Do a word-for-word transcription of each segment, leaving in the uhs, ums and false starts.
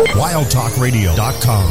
wild talk radio dot com.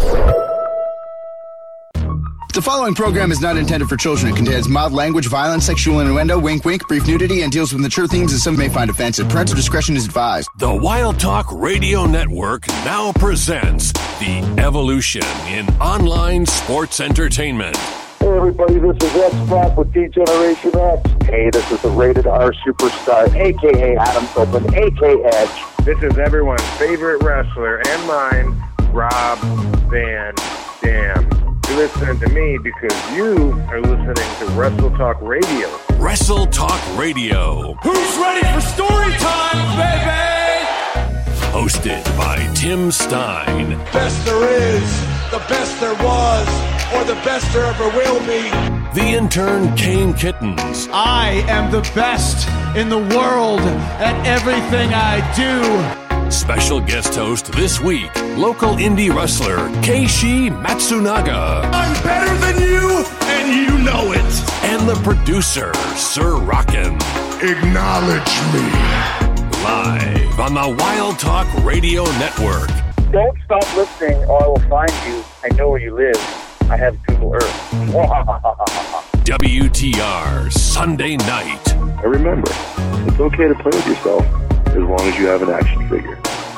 The following program is not intended for children. It contains mild language, violence, sexual innuendo, wink wink, brief nudity, and deals with mature themes that some may find offensive. Parental discretion is advised. The Wild Talk Radio Network now presents The Evolution in Online Sports Entertainment. Hey everybody, this is X-Pac with D-Generation X. Hey, this is the Rated R Superstar, a k a. Adam Copeland, a k a. Edge. This is everyone's favorite wrestler and mine, Rob Van Dam. You're listening to me because you are listening to Wrestle Talk Radio. Wrestle Talk Radio. Who's ready for story time, baby? Hosted by Tim Stein. Best there is, the best there was, or the best there ever will be. The intern Kane Kittens. I am the best in the world at everything I do. Special guest host this week, local indie wrestler Keishi Matsunaga. I'm better than you, and you know it. And the producer, Sir Rockin'. Acknowledge me. Live on the Wild Talk Radio Network. Don't stop listening or I will find you. I know where you live. I have Google Earth. W T R Sunday night. And remember, it's okay to play with yourself as long as you have an action figure.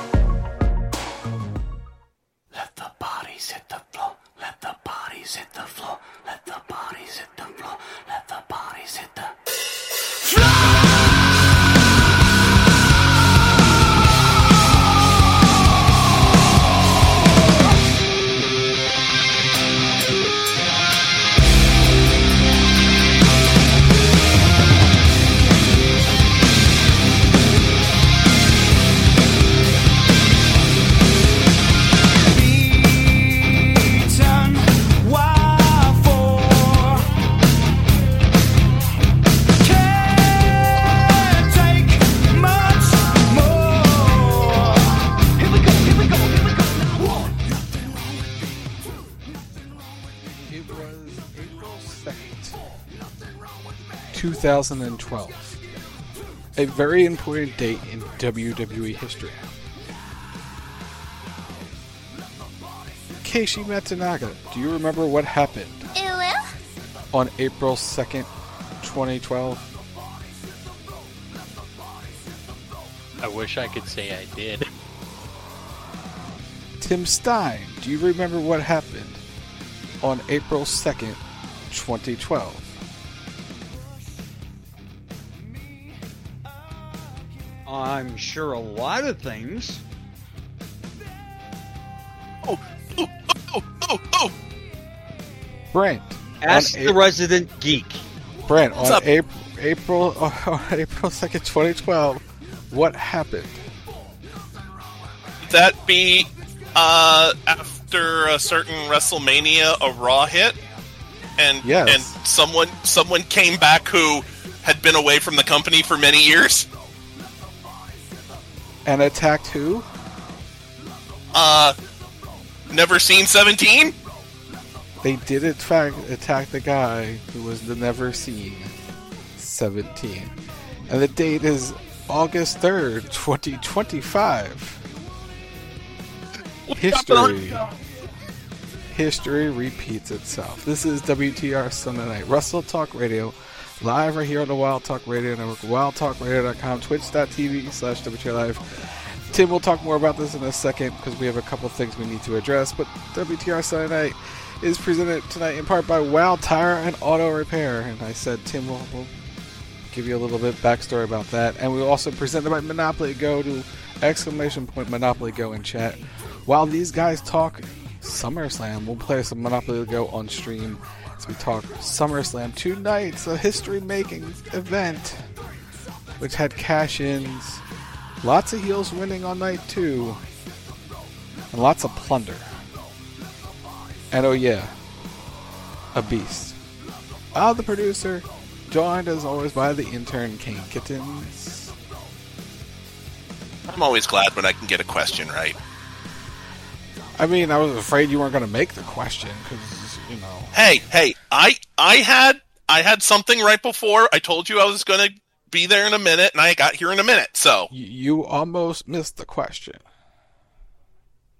Let the bodies hit the floor. Let the bodies hit the floor. Let the bodies hit the floor. Let the bodies hit the floor. two thousand twelve, a very important date in W W E history. Keishi Matsunaga, do you remember what happened on April second, twenty twelve? I wish I could say I did. Tim Stein, do you remember what happened on April second, twenty twelve? I'm sure a lot of things. Oh, oh, oh, oh, oh. Brent. Ask the April, resident geek. Brent, What's on up? April, April, on April second, twenty twelve, what happened? Would that be uh, after a certain WrestleMania, a Raw hit? And, yes. and someone someone came back who had been away from the company for many years? And attacked who? Uh, Never Seen seventeen? They did in fact attack the guy who was the Never Seen seventeen. And the date is August third, twenty twenty-five. History. History repeats itself. This is W T R Sunday Night Wrestle Talk Radio. Live right here on the Wild Talk Radio Network, wild talk radio dot com, twitch.tv slash WTR Live. Tim will talk more about this in a second because we have a couple things we need to address. But W T R Sunday Night is presented tonight in part by Wow Tire and Auto Repair. And I said Tim will, will give you a little bit backstory about that. And we also presented by Monopoly Go. To exclamation point Monopoly Go in chat. While these guys talk SummerSlam, we'll play some Monopoly Go on stream. We talk SummerSlam, two nights, a history-making event, which had cash-ins, lots of heels winning on night two, and lots of plunder. And oh yeah, a beast. Al, the producer, joined as always by the intern Kane Kittens. I'm always glad when I can get a question right. I mean, I was afraid you weren't going to make the question, because, you know... Hey, hey, I I had I had something right before. I told you I was going to be there in a minute, and I got here in a minute, so... You almost missed the question.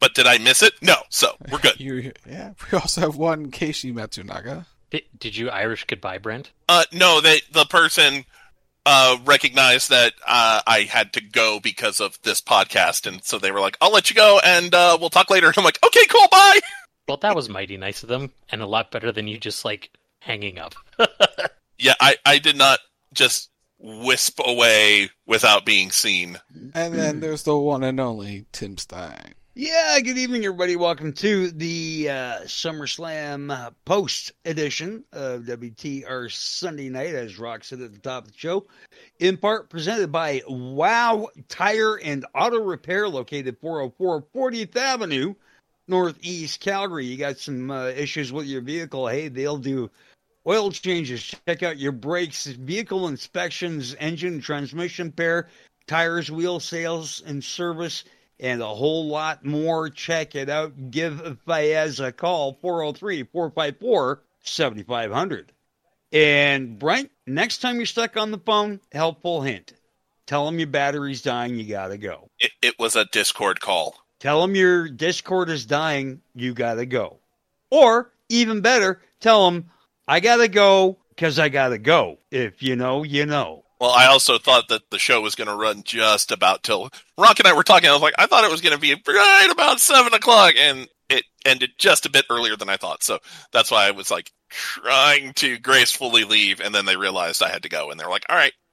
but did I miss it? No. So we're good. You, yeah. We also have one Keishi Matsunaga. Did, did you Irish goodbye, Brent? Uh, no, they the person uh, recognized that uh, I had to go because of this podcast, and so they were like, "I'll let you go, and uh, we'll talk later." And I'm like, "Okay, cool, bye." Well, that was mighty nice of them, and a lot better than you just like hanging up. Yeah, I, I did not just wisp away without being seen. And then there's the one and only Tim Stein. Yeah, good evening, everybody. Welcome to the uh, SummerSlam uh, post edition of W T R Sunday Night, as Rock said at the top of the show. In part presented by Wow Tire and Auto Repair, located four oh four fortieth Avenue, Northeast Calgary. You got some uh, issues with your vehicle. Hey, they'll do oil changes. Check out your brakes, vehicle inspections, engine, transmission repair, tires, wheel sales and service, and a whole lot more. Check it out. Give Fayez a call, four oh three, four five four, seven five zero zero. And Brent, next time you're stuck on the phone, helpful hint. Tell them your battery's dying, you gotta go. It, it was a Discord call. Tell them your Discord is dying, you gotta go. Or, even better, tell them, I gotta go, because I gotta go. If you know, you know. Well, I also thought that the show was going to run just about till Rock and I were talking. I was like, I thought it was going to be right about seven o'clock, and it ended just a bit earlier than I thought. So that's why I was like trying to gracefully leave, and then they realized I had to go, and they're like, all right.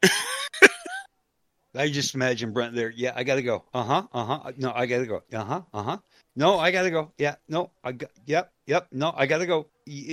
I just imagine Brent there. Yeah, I got to go. Uh-huh, uh-huh. No, I got to go. Uh-huh, uh-huh. No, I got to go. Yeah, no, I got, yep, yep. No, I got to go.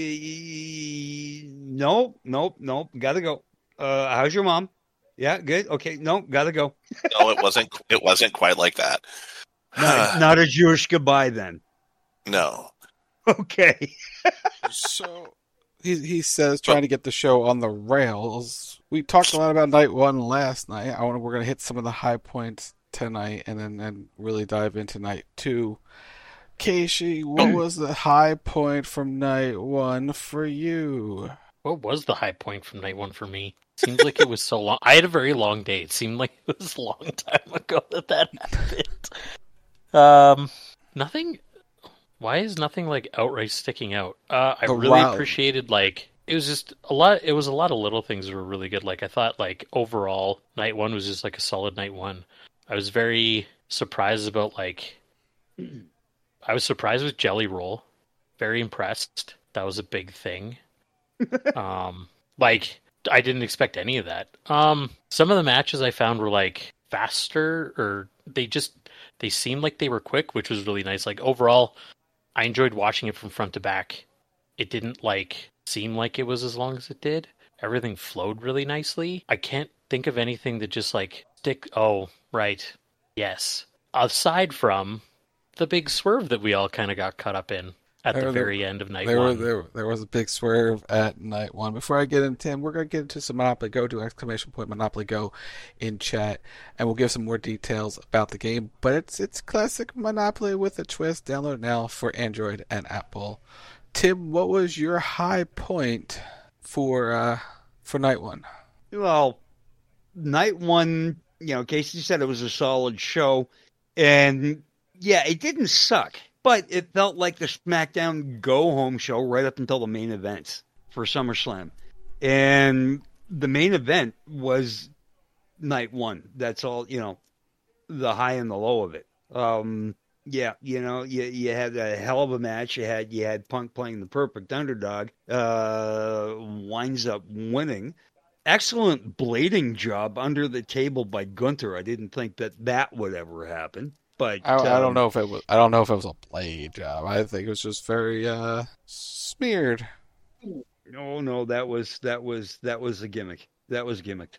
No, nope, nope, got to go. Uh, how's your mom? Yeah, good. Okay, no, gotta go. No, it wasn't. It wasn't quite like that. Not, not a Jewish goodbye, then. No. Okay. So he he says trying to get the show on the rails. We talked a lot about night one last night. I want we're gonna hit some of the high points tonight, and then and really dive into night two. Keishi, what was the high point from night one for you? What was the high point from night one for me? Seems like it was so long. I had a very long day. It seemed like it was a long time ago that that happened. Um, nothing. Why is nothing like outright sticking out? Uh, I oh, really wow. appreciated like it was just a lot. It was a lot of little things that were really good. Like I thought, like overall, night one was just like a solid night one. I was very surprised about like. I was surprised with Jelly Roll. Very impressed. That was a big thing. um, like. I didn't expect any of that. Um, some of the matches I found were like faster, or they just they seemed like they were quick, which was really nice. Like overall, I enjoyed watching it from front to back. It didn't like seem like it was as long as it did. Everything flowed really nicely. I can't think of anything that just like stick. Oh, right, yes. Aside from the big swerve that we all kind of got caught up in. At the there, very end of night there one. Were, there, there was a big swerve at night one. Before I get into Tim, we're going to get into some Monopoly Go, do exclamation point Monopoly Go in chat, and we'll give some more details about the game. But it's it's classic Monopoly with a twist. Download now for Android and Apple. Tim, what was your high point for uh, for night one? Well, night one, you know, Casey said it was a solid show, and yeah, it didn't suck. But it felt like the SmackDown go-home show right up until the main event for SummerSlam. And the main event was night one. That's all, you know, the high and the low of it. Um, yeah, you know, you you had a hell of a match. You had you had Punk playing the perfect underdog. Uh, winds up winning. Excellent blading job under the table by Gunther. I didn't think that that would ever happen. But I, um, I don't know if it was. I don't know if it was a blade job. I think it was just very uh, smeared. No, no, that was that was that was a gimmick. That was gimmicked,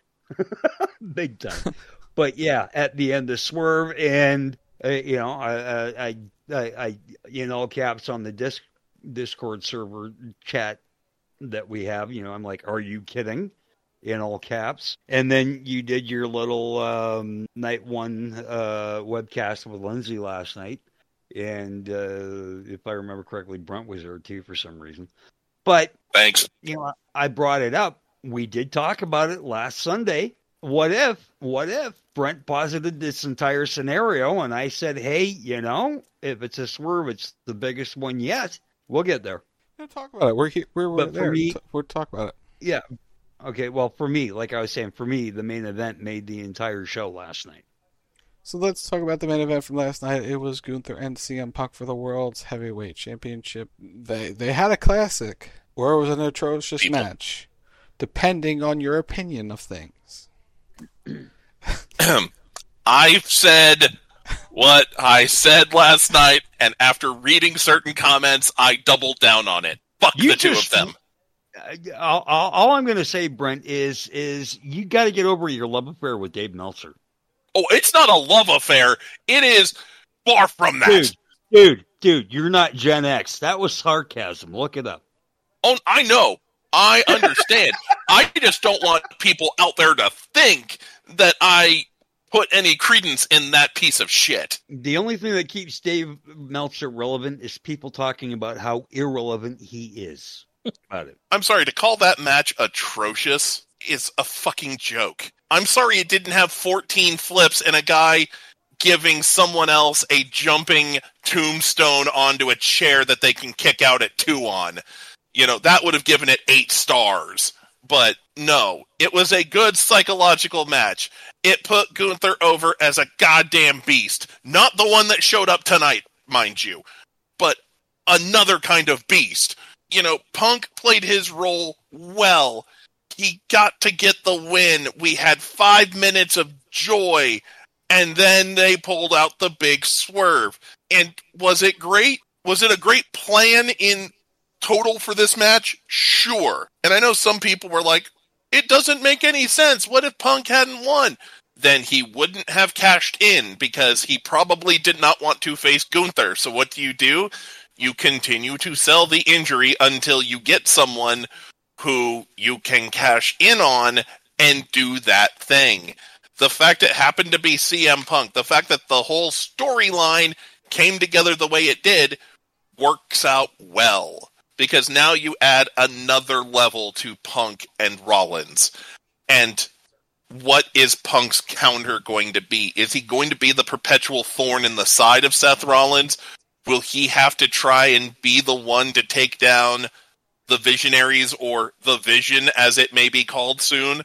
big time. But yeah, at the end, the swerve, and uh, you know, I, I, I, I, you know, caps on the disc Discord server chat that we have. You know, I'm like, are you kidding? In all caps. And then you did your little um, night one uh, webcast with Lindsay last night. And uh, if I remember correctly, Brent was there too for some reason. But, thanks. You know, I brought it up. We did talk about it last Sunday. what if, what if Brent posited this entire scenario and I said, hey, you know, if it's a swerve, it's the biggest one yet. We'll get there. We'll talk about it. We're here. We're, we're But for there. me- We'll talk about it. Yeah. Okay. Well, for me, like I was saying, for me, the main event made the entire show last night. So let's talk about the main event from last night. It was Gunther and C M Punk for the World's Heavyweight Championship. They they had a classic, or it was an atrocious People. match, depending on your opinion of things. I said what I said last night, and after reading certain comments, I doubled down on it. Fuck You the two just- of them. All, all, all I'm going to say, Brent, is is you got to get over your love affair with Dave Meltzer. Oh, it's not a love affair. It is far from that. Dude, dude, dude, you're not Gen X. That was sarcasm. Look it up. Oh, I know. I understand. I just don't want people out there to think that I put any credence in that piece of shit. The only thing that keeps Dave Meltzer relevant is people talking about how irrelevant he is. About it. I'm sorry, to call that match atrocious is a fucking joke. I'm sorry it didn't have fourteen flips and a guy giving someone else a jumping tombstone onto a chair that they can kick out at two on. You know, that would have given it eight stars. But no, it was a good psychological match. It put Gunther over as a goddamn beast. Not the one that showed up tonight, mind you, but another kind of beast. You know, Punk played his role well. He got to get the win. We had five minutes of joy, and then they pulled out the big swerve. And was it great? Was it a great plan in total for this match? Sure. And I know some people were like, it doesn't make any sense. What if Punk hadn't won? Then he wouldn't have cashed in because he probably did not want to face Gunther. So what do you do? You continue to sell the injury until you get someone who you can cash in on and do that thing. The fact it happened to be C M Punk, the fact that the whole storyline came together the way it did, works out well. Because now you add another level to Punk and Rollins. And what is Punk's counter going to be? Is he going to be the perpetual thorn in the side of Seth Rollins? Will he have to try and be the one to take down the Visionaries, or the Vision, as it may be called soon?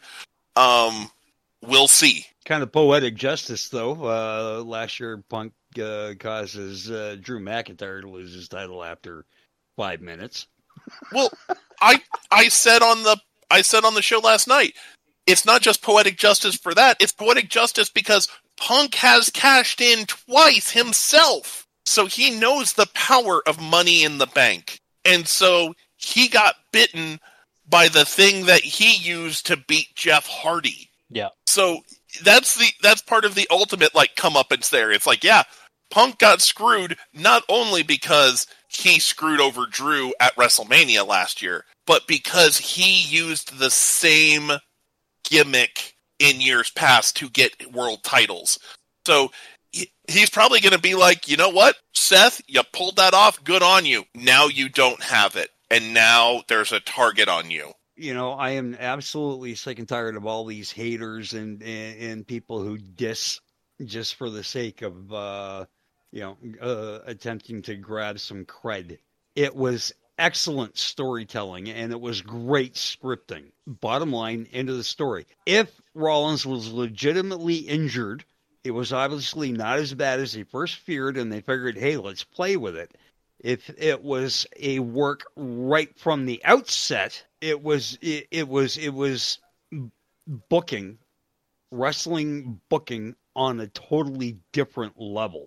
Um, we'll see. Kind of poetic justice, though. Uh, last year, Punk uh, causes uh, Drew McIntyre to lose his title after five minutes. Well, I I said on the I said on the show last night, it's not just poetic justice for that. It's poetic justice because Punk has cashed in twice himself. So he knows the power of Money in the Bank. And so he got bitten by the thing that he used to beat Jeff Hardy. Yeah. So that's the that's part of the ultimate like comeuppance there. It's like, yeah, Punk got screwed not only because he screwed over Drew at WrestleMania last year, but because he used the same gimmick in years past to get world titles. So he's probably going to be like, you know what, Seth, you pulled that off. Good on you. Now you don't have it. And now there's a target on you. You know, I am absolutely sick and tired of all these haters and, and, and people who diss just for the sake of, uh, you know, uh, attempting to grab some cred. It was excellent storytelling, and it was great scripting. Bottom line, end of the story. If Rollins was legitimately injured, it was obviously not as bad as they first feared, and they figured, hey, let's play with it. If it was a work right from the outset, it was it, it was it was booking, wrestling booking on a totally different level.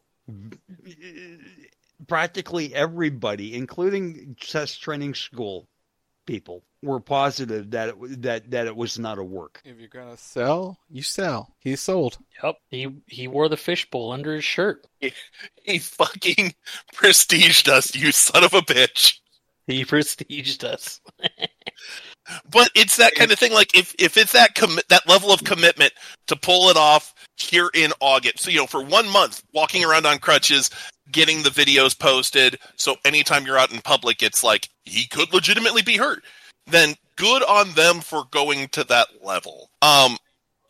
Practically everybody, including Seth's training school people, were positive that it, that that it was not a work. If you're gonna sell, you sell. He sold. Yep. He he wore the fishbowl under his shirt. He, he fucking prestiged us, you son of a bitch. He prestiged us. But it's that kind of thing. Like if if it's that commi- that level of commitment to pull it off here in August, so you know, for one month walking around on crutches, getting the videos posted, so anytime you're out in public, it's like he could legitimately be hurt. Then good on them for going to that level. Um,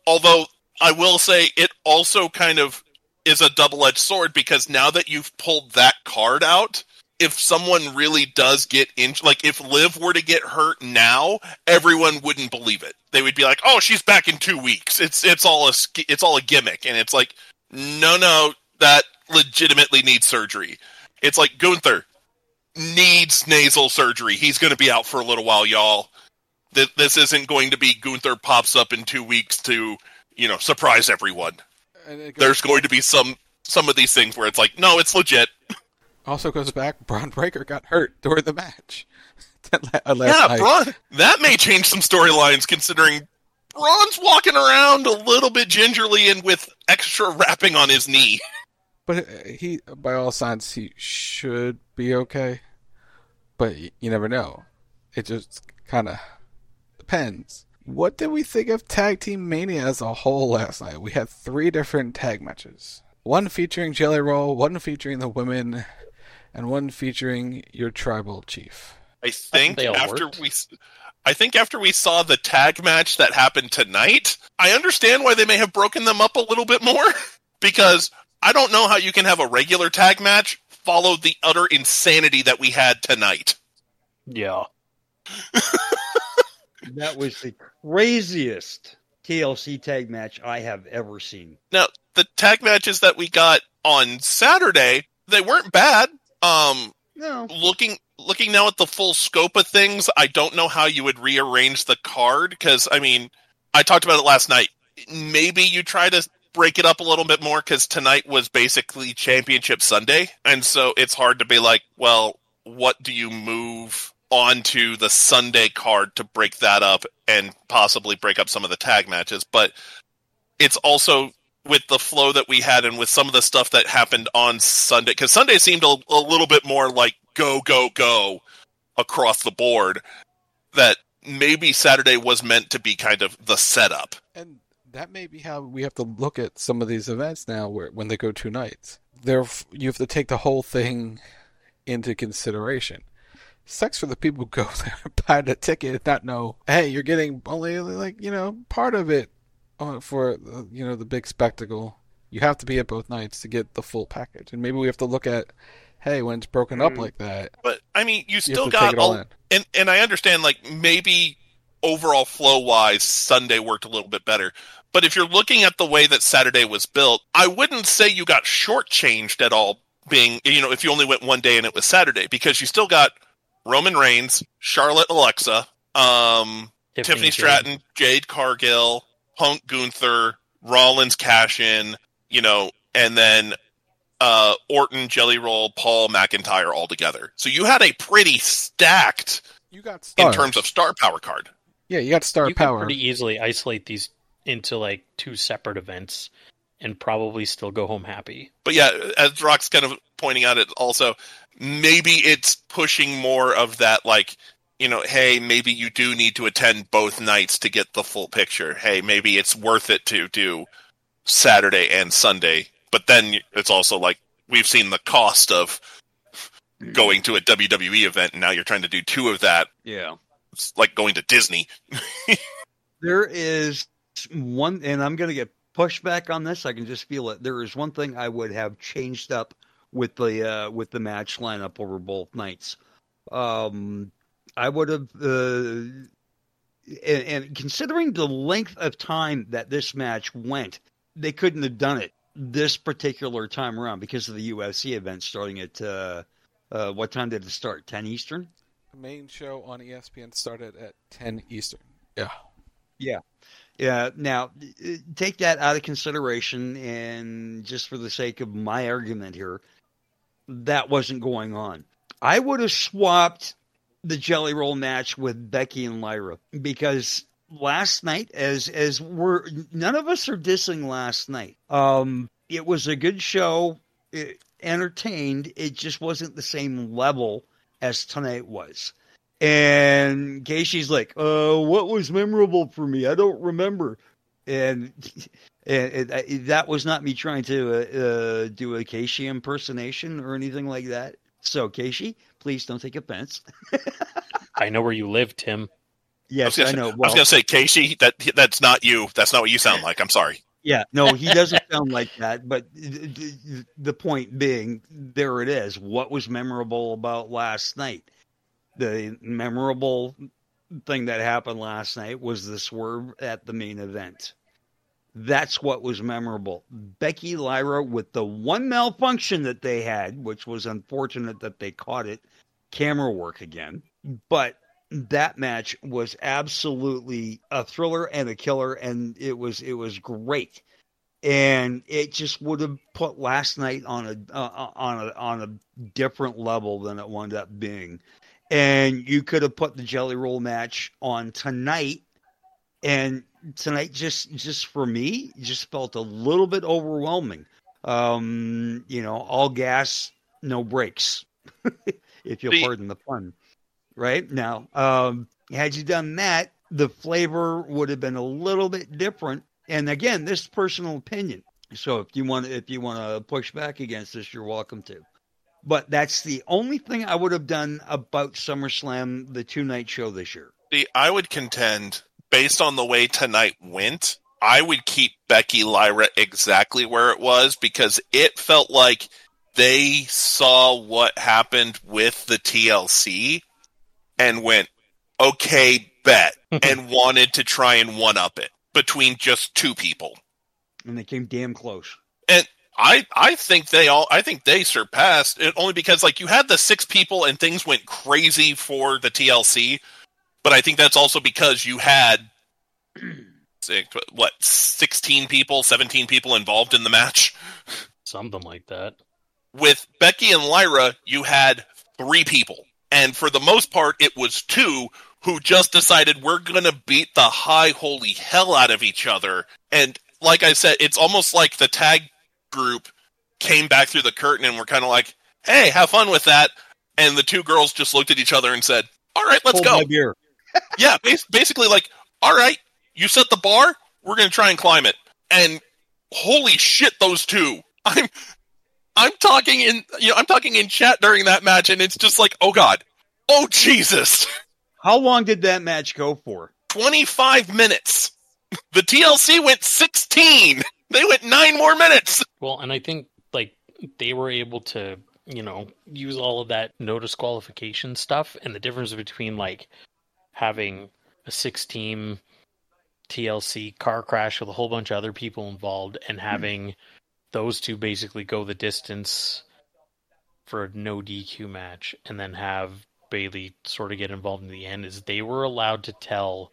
Although I will say it also kind of is a double-edged sword, because now that you've pulled that card out, if someone really does get injured, like if Liv were to get hurt now, everyone wouldn't believe it. They would be like, "Oh, she's back in two weeks. It's it's all a it's all a gimmick." And it's like, no, no, that legitimately needs surgery. It's like Gunther needs nasal surgery. He's going to be out for a little while, y'all. This, this isn't going to be Gunther pops up in two weeks to, you know, surprise everyone. There's going to be some some of these things where it's like, no, it's legit. Also goes back, Braun Breaker got hurt during the match. yeah, Braun, that may change some storylines, considering Braun's walking around a little bit gingerly and with extra wrapping on his knee. But he, by all signs, he should be okay. But you never know. It just kind of depends. What did we think of Tag Team Mania as a whole last night? We had three different tag matches. One featuring Jelly Roll, one featuring the women, and one featuring your tribal chief. I think I after worked. we, I think after we saw the tag match that happened tonight, I understand why they may have broken them up a little bit more. Because I don't know how you can have a regular tag match follow the utter insanity that we had tonight. Yeah. That was the craziest T L C tag match I have ever seen. Now, the tag matches that we got on Saturday, they weren't bad. Um, no. Looking looking now at the full scope of things, I don't know how you would rearrange the card, because, I mean, I talked about it last night. Maybe you try to break it up a little bit more, because tonight was basically Championship Sunday, and so it's hard to be like, well, what do you move onto the Sunday card to break that up and possibly break up some of the tag matches? But it's also with the flow that we had and with some of the stuff that happened on Sunday, because Sunday seemed a, a little bit more like go, go, go across the board, that maybe Saturday was meant to be kind of the setup. And that may be how we have to look at some of these events now, where when they go two nights. There, you have to take the whole thing into consideration. Sucks for the people who go there and buy the ticket and not know, hey, you're getting only, like, you know, part of it for, you know, the big spectacle. You have to be at both nights to get the full package. And maybe we have to look at, hey, when it's broken up like that. But, I mean, you still you got all, all and, and I understand, like, maybe overall flow-wise, Sunday worked a little bit better. But if you're looking at the way that Saturday was built, I wouldn't say you got shortchanged at all, being, you know, if you only went one day and it was Saturday, because you still got Roman Reigns, Charlotte Alexa, um, Tiffany, Tiffany Stratton, Jade. Jade Cargill, Punk Gunther, Rollins Cash-In, you know, and then uh, Orton, Jelly Roll, Paul McIntyre all together. So you had a pretty stacked, you got in terms of star power card. Yeah, you got star you power. You could pretty easily isolate these into like two separate events and probably still go home happy. But yeah, as Rock's kind of pointing out, it also, maybe it's pushing more of that, like, you know, hey, maybe you do need to attend both nights to get the full picture. Hey, maybe it's worth it to do Saturday and Sunday. But then it's also like, we've seen the cost of going to a W W E event, and now you're trying to do two of that. Yeah. It's like going to Disney. There is one, and I'm going to get pushback on this. I can just feel it. There is one thing I would have changed up with the uh, with the match lineup over both nights. Um, I would have, uh, and, and considering the length of time that this match went, they couldn't have done it this particular time around because of the U F C event starting at, uh, uh, what time did it start? ten Eastern? The main show on E S P N started at ten Eastern. Yeah. Yeah. Yeah. Now, take that out of consideration, and just for the sake of my argument here, that wasn't going on. I would have swapped the Jelly Roll match with Becky and Lyra, because last night, as as we're none of us are dissing last night. Um, it was a good show, it entertained. It just wasn't the same level as tonight was. And Keishi's like, uh, what was memorable for me? I don't remember. And, and, and, and that was not me trying to uh, uh, do a Keishi impersonation or anything like that. So, Keishi, please don't take offense. I know where you live, Tim. Yes, I, I, say, know. Well, I was Well, going to say, Casey, that that's not you. That's not what you sound like. I'm sorry. yeah, no, he doesn't sound like that. But the, the point being, there it is. What was memorable about last night? The memorable thing that happened last night was the swerve at the main event. That's what was memorable. Becky Lyra, with the one malfunction that they had, which was unfortunate that they caught it, camera work again. But that match was absolutely a thriller and a killer, and it was it was great. And it just would have put last night on a uh, on a on a different level than it wound up being. And you could have put the Jelly Roll match on tonight, and tonight just just for me just felt a little bit overwhelming. Um, you know, all gas, no brakes, if you'll pardon the pun. Right now, um, had you done that, the flavor would have been a little bit different. And again, this is personal opinion. So if you want, if you want to push back against this, you're welcome to. But that's the only thing I would have done about SummerSlam, the two-night show this year. See, I would contend, based on the way tonight went, I would keep Becky Lyra exactly where it was, because it felt like they saw what happened with the T L C and went, okay, bet, and wanted to try and one-up it between just two people. And they came damn close. And I I think they all I think they surpassed it, only because, like, you had the six people and things went crazy for the T L C, but I think that's also because you had six, what sixteen people, seventeen people involved in the match, something like that. With Becky and Lyra, you had three people. And for the most part, it was two who just decided we're going to beat the high holy hell out of each other. And like I said, it's almost like the tag group came back through the curtain and were kind of like, hey, have fun with that. And the two girls just looked at each other and said, all right, let's Hold go. my beer. Yeah, basically like, all right, you set the bar, we're going to try and climb it. And holy shit, those two. I'm... I'm talking in, you know, I'm talking in chat during that match, and it's just like, oh god, oh Jesus. How long did that match go for? twenty-five minutes. The T L C went sixteen. They went nine more minutes. Well, and I think like they were able to, you know, use all of that no disqualification stuff, and the difference between like having a six-team T L C car crash with a whole bunch of other people involved, and having those two basically go the distance for a no D Q match, and then have Bayley sort of get involved in the end, is they were allowed to tell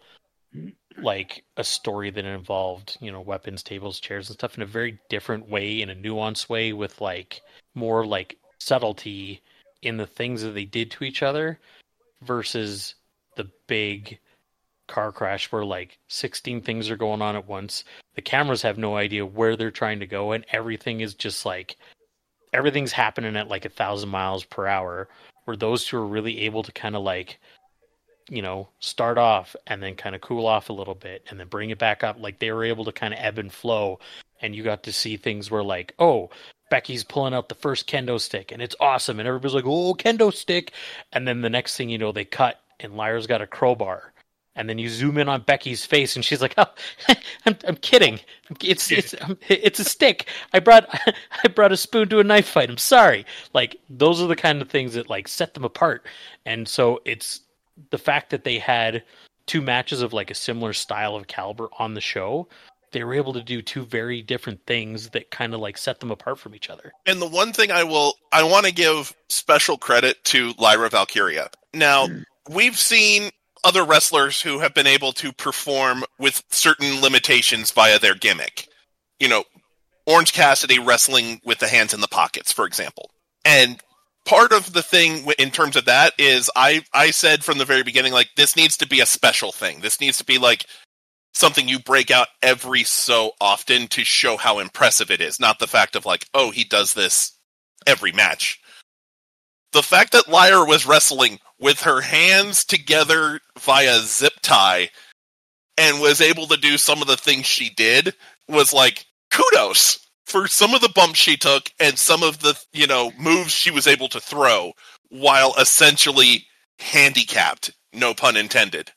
like a story that involved, you know, weapons, tables, chairs, and stuff in a very different way, in a nuanced way, with like more like subtlety in the things that they did to each other, versus the big car crash where like sixteen things are going on at once. The cameras have no idea where they're trying to go, and everything is just like, everything's happening at like a thousand miles per hour, where those two are really able to kind of like, you know, start off and then kind of cool off a little bit and then bring it back up. Like they were able to kind of ebb and flow, and you got to see things where like, oh, Becky's pulling out the first kendo stick and it's awesome, and everybody's like, oh, kendo stick, and then the next thing you know, they cut and Lyra's got a crowbar. And then you zoom in on Becky's face, and she's like, "Oh, I'm, I'm kidding. It's it's it's a stick. I brought I brought a spoon to a knife fight. I'm sorry." Like those are the kind of things that like set them apart. And so it's the fact that they had two matches of like a similar style of caliber on the show. They were able to do two very different things that kind of like set them apart from each other. And the one thing I will I want to give special credit to Lyra Valkyria. Now, we've seen other wrestlers who have been able to perform with certain limitations via their gimmick. You know, Orange Cassidy wrestling with the hands in the pockets, for example. And part of the thing in terms of that is I, I said from the very beginning, like, this needs to be a special thing. This needs to be like something you break out every so often to show how impressive it is. Not the fact of like, oh, he does this every match. The fact that Lyra was wrestling with her hands together via zip tie and was able to do some of the things she did was like, kudos for some of the bumps she took and some of the, you know, moves she was able to throw while essentially handicapped, no pun intended.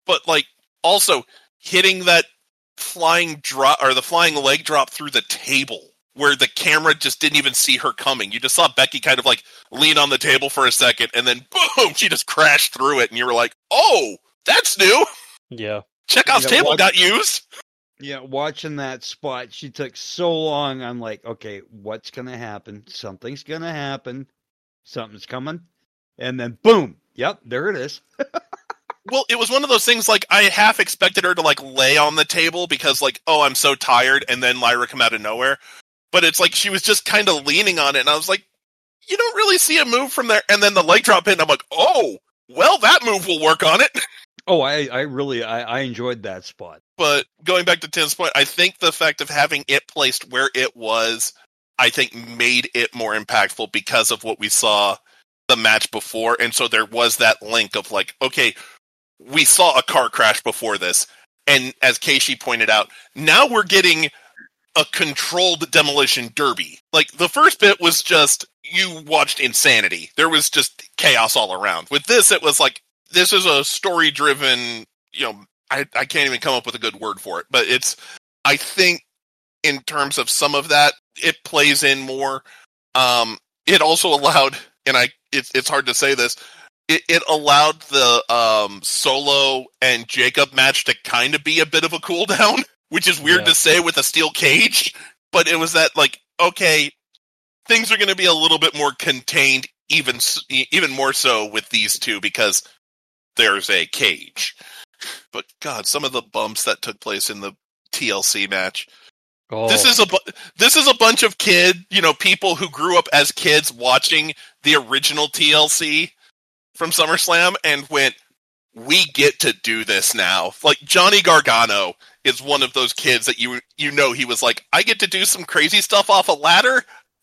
but like also hitting that flying drop or the flying leg drop through the table where the camera just didn't even see her coming. You just saw Becky kind of like lean on the table for a second and then boom, she just crashed through it and you were like, oh, that's new. Yeah. Chekhov's Yeah, table watch- got used. Yeah, watching that spot, she took so long. I'm like, okay, what's going to happen? Something's going to happen. Something's coming. And then boom. Yep, there it is. Well, it was one of those things, like, I half expected her to, like, lay on the table because, like, oh, I'm so tired, and then Lyra come out of nowhere. But it's like she was just kind of leaning on it, and I was like, you don't really see a move from there. And then the leg drop hit, and I'm like, oh, well, that move will work on it. Oh, I, I really, I, I enjoyed that spot. But going back to Tim's point, I think the fact of having it placed where it was, I think made it more impactful because of what we saw the match before. And so there was that link of like, okay, we saw a car crash before this. And as Keishi pointed out, now we're getting a controlled demolition derby. Like, the first bit was just, you watched insanity. There was just chaos all around. With this, it was like, this is a story-driven, you know, I, I can't even come up with a good word for it, but it's, I think, in terms of some of that, it plays in more. Um, it also allowed, and I, it's it's hard to say this, it, it allowed the um, Solo and Jacob match to kind of be a bit of a cool down, which is weird Yeah. to say with a steel cage, but it was that, like, okay, things are going to be a little bit more contained, even s- even more so with these two, because there's a cage. But God, some of the bumps that took place in the T L C match. Oh. This is a bu- this is a bunch of kid, you know, people who grew up as kids watching the original T L C from SummerSlam and went, we get to do this now. Like, Johnny Gargano is one of those kids that you you know he was like, I get to do some crazy stuff off a ladder?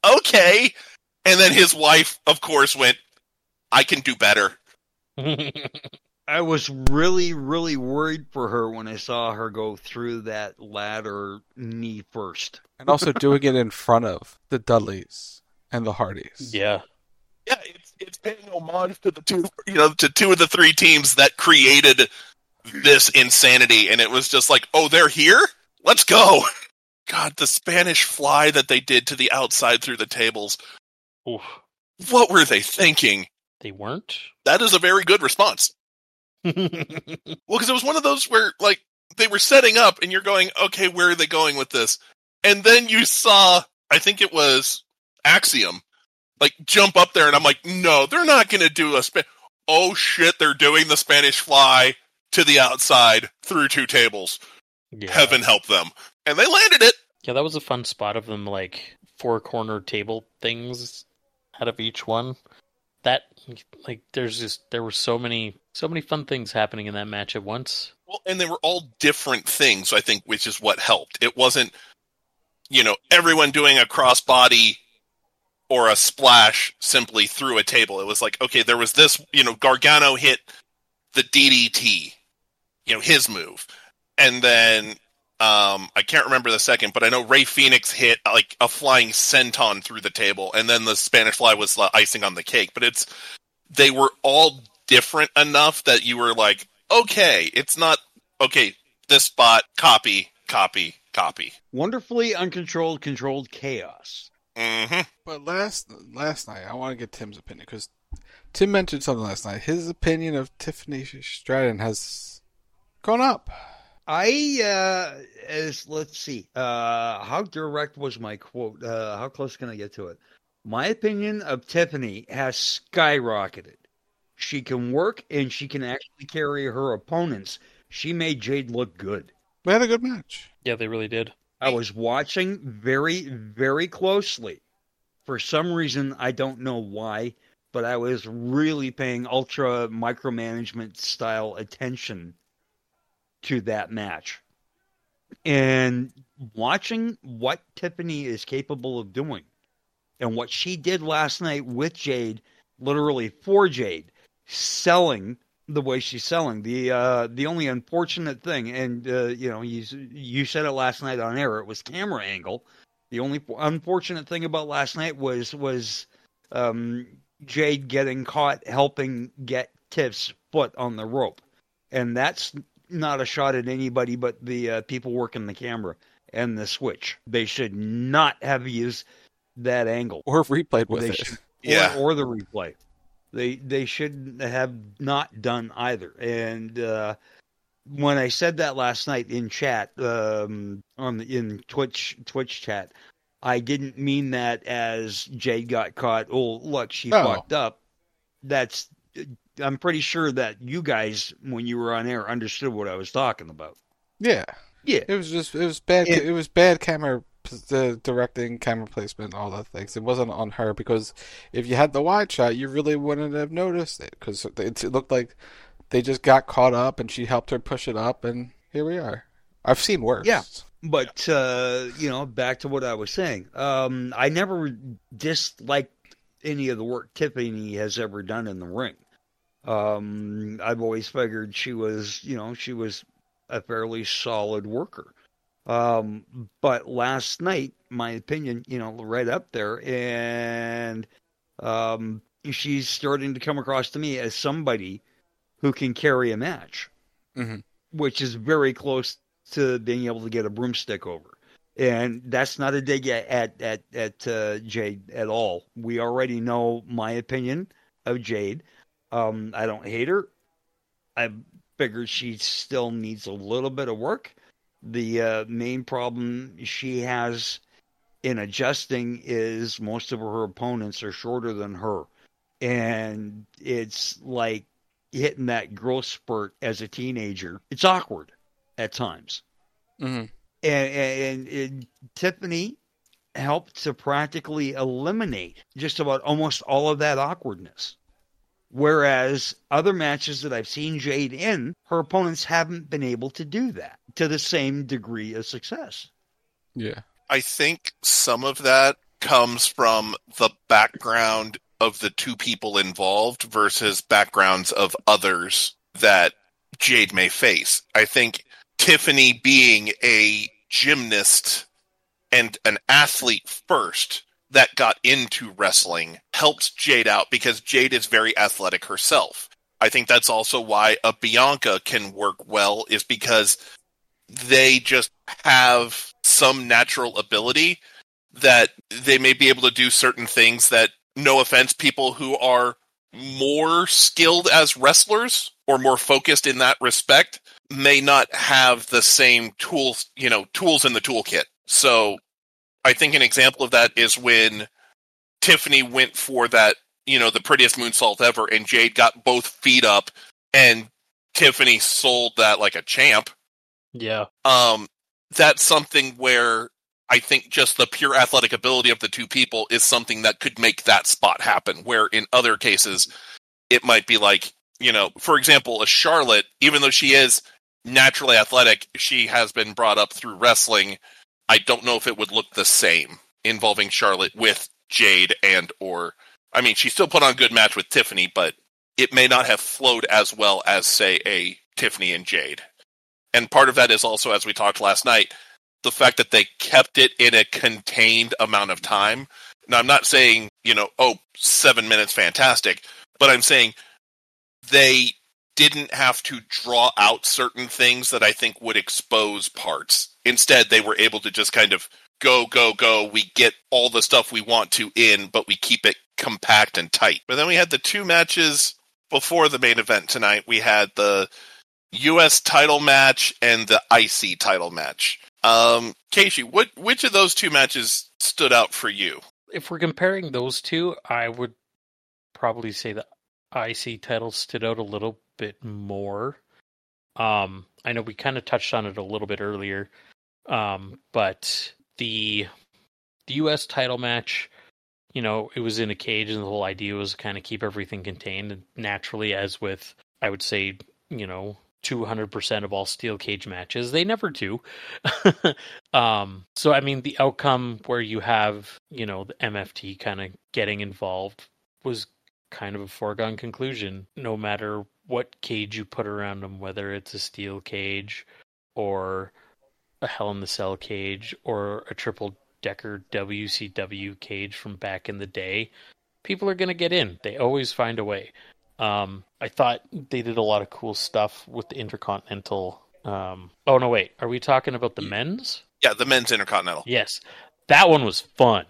Okay. And then his wife, of course, went, I can do better. I was really, really worried for her when I saw her go through that ladder knee first. And also doing it in front of the Dudleys and the Hardys. Yeah. Yeah, it's it's paying homage to the two, you know, to two of the three teams that created this insanity, and it was just like, oh, they're here? Let's go! God, the Spanish fly that they did to the outside through the tables. Oof. What were they thinking? They weren't? That is a very good response. Well, because it was one of those where, like, they were setting up, and you're going, okay, where are they going with this? And then you saw, I think it was Axiom, like, jump up there, and I'm like, no, they're not going to do a Spa- oh shit, they're doing the Spanish fly to the outside through two tables. Yeah. Heaven help them. And they landed it. Yeah, that was a fun spot of them, like, four corner table things out of each one. That, like, there's just, there were so many, so many fun things happening in that match at once. Well, and they were all different things, I think, which is what helped. It wasn't, you know, everyone doing a crossbody or a splash simply through a table. It was like, okay, there was this, you know, Gargano hit the D D T, you know, his move. And then, um, I can't remember the second, but I know Rey Fenix hit, like, a flying senton through the table, and then the Spanish fly was uh, icing on the cake. But it's, they were all different enough that you were like, okay, it's not, okay, this spot, copy, copy, copy. Wonderfully uncontrolled, controlled chaos. Mm-hmm. But last last night, I want to get Tim's opinion, because Tim mentioned something last night. His opinion of Tiffany Stratton has gone up. I, uh, as, let's see, uh, how direct was my quote? Uh, how close can I get to it? My opinion of Tiffany has skyrocketed. She can work, and she can actually carry her opponents. She made Jade look good. They had a good match. Yeah, they really did. I was watching very, very closely. For some reason, I don't know why, but I was really paying ultra micromanagement style attention to that match. And watching what Tiffany is capable of doing and what she did last night with Jade, literally for Jade, selling the way she's selling. The uh, the only unfortunate thing, and uh, you know, you you said it last night on air, it was camera angle. The only unfortunate thing about last night was was um, Jade getting caught helping get Tiff's foot on the rope, and that's not a shot at anybody but the uh, people working the camera and the switch. They should not have used that angle. Or replayed with they it. Should, yeah. Or, or the replay. They they should have not done either. And uh, when I said that last night in chat, um, on the, in Twitch Twitch chat, I didn't mean that as Jade got caught. Oh, look, she oh. fucked up. That's. I'm pretty sure that you guys, when you were on air, understood what I was talking about. Yeah, yeah. It was just it was bad. It, it was bad camera the directing, camera placement, all that things. It wasn't on her because if you had the wide shot, you really wouldn't have noticed it because it, it looked like they just got caught up and she helped her push it up, and here we are. I've seen worse. Yeah, but uh, you know, back to what I was saying. Um, I never disliked any of the work Tiffany has ever done in the ring. Um, I've always figured she was, you know, she was a fairly solid worker. Um, but last night, my opinion, you know, right up there, and um, she's starting to come across to me as somebody who can carry a match, mm-hmm. which is very close to being able to get a broomstick over. And that's not a dig at at at, at uh, Jade at all. We already know my opinion of Jade. Um, I don't hate her. I figured she still needs a little bit of work. The uh, main problem she has in adjusting is most of her opponents are shorter than her. And it's like hitting that growth spurt as a teenager. It's awkward at times. Mm-hmm. And, and, and Tiffany helped to practically eliminate just about almost all of that awkwardness. Whereas other matches that I've seen Jade in, her opponents haven't been able to do that to the same degree of success. Yeah. I think some of that comes from the background of the two people involved versus backgrounds of others that Jade may face. I think Tiffany being a gymnast and an athlete first that got into wrestling helps Jade out because Jade is very athletic herself. I think that's also why a Bianca can work well, is because they just have some natural ability that they may be able to do certain things that, no offense, people who are more skilled as wrestlers or more focused in that respect may not have the same tools, you know, tools in the toolkit. So I think an example of that is when Tiffany went for that, you know, the prettiest moonsault ever, and Jade got both feet up, and Tiffany sold that like a champ. Yeah. Um, that's something where I think just the pure athletic ability of the two people is something that could make that spot happen, where in other cases, it might be like, you know, for example, a Charlotte, even though she is naturally athletic, she has been brought up through wrestling. I don't know if it would look the same involving Charlotte with Jade and or... I mean, she still put on a good match with Tiffany, but it may not have flowed as well as, say, a Tiffany and Jade. And part of that is also, as we talked last night, the fact that they kept it in a contained amount of time. Now, I'm not saying, you know, oh, seven minutes, fantastic. But I'm saying they didn't have to draw out certain things that I think would expose parts. Instead, they were able to just kind of go, go, go. We get all the stuff we want to in, but we keep it compact and tight. But then we had the two matches before the main event tonight. We had the U S title match and the I C title match. Um, Casey, what, which of those two matches stood out for you? If we're comparing those two, I would probably say the I C title stood out a little bit more. Um, I know we kind of touched on it a little bit earlier, um, but the the U S title match, you know, it was in a cage, and the whole idea was to kind of keep everything contained. And naturally, as with, I would say, you know, two hundred percent of all steel cage matches, they never do. um, so, I mean, the outcome where you have, you know, the M F T kind of getting involved was kind of a foregone conclusion, no matter what cage you put around them, whether it's a steel cage or a Hell in the Cell cage or a triple decker W C W cage from back in the day. People are going to get in. They always find a way. Um, I thought they did a lot of cool stuff with the Intercontinental Um, oh no, wait. Are we talking about the men's? Yeah, the men's Intercontinental. Yes, that one was fun.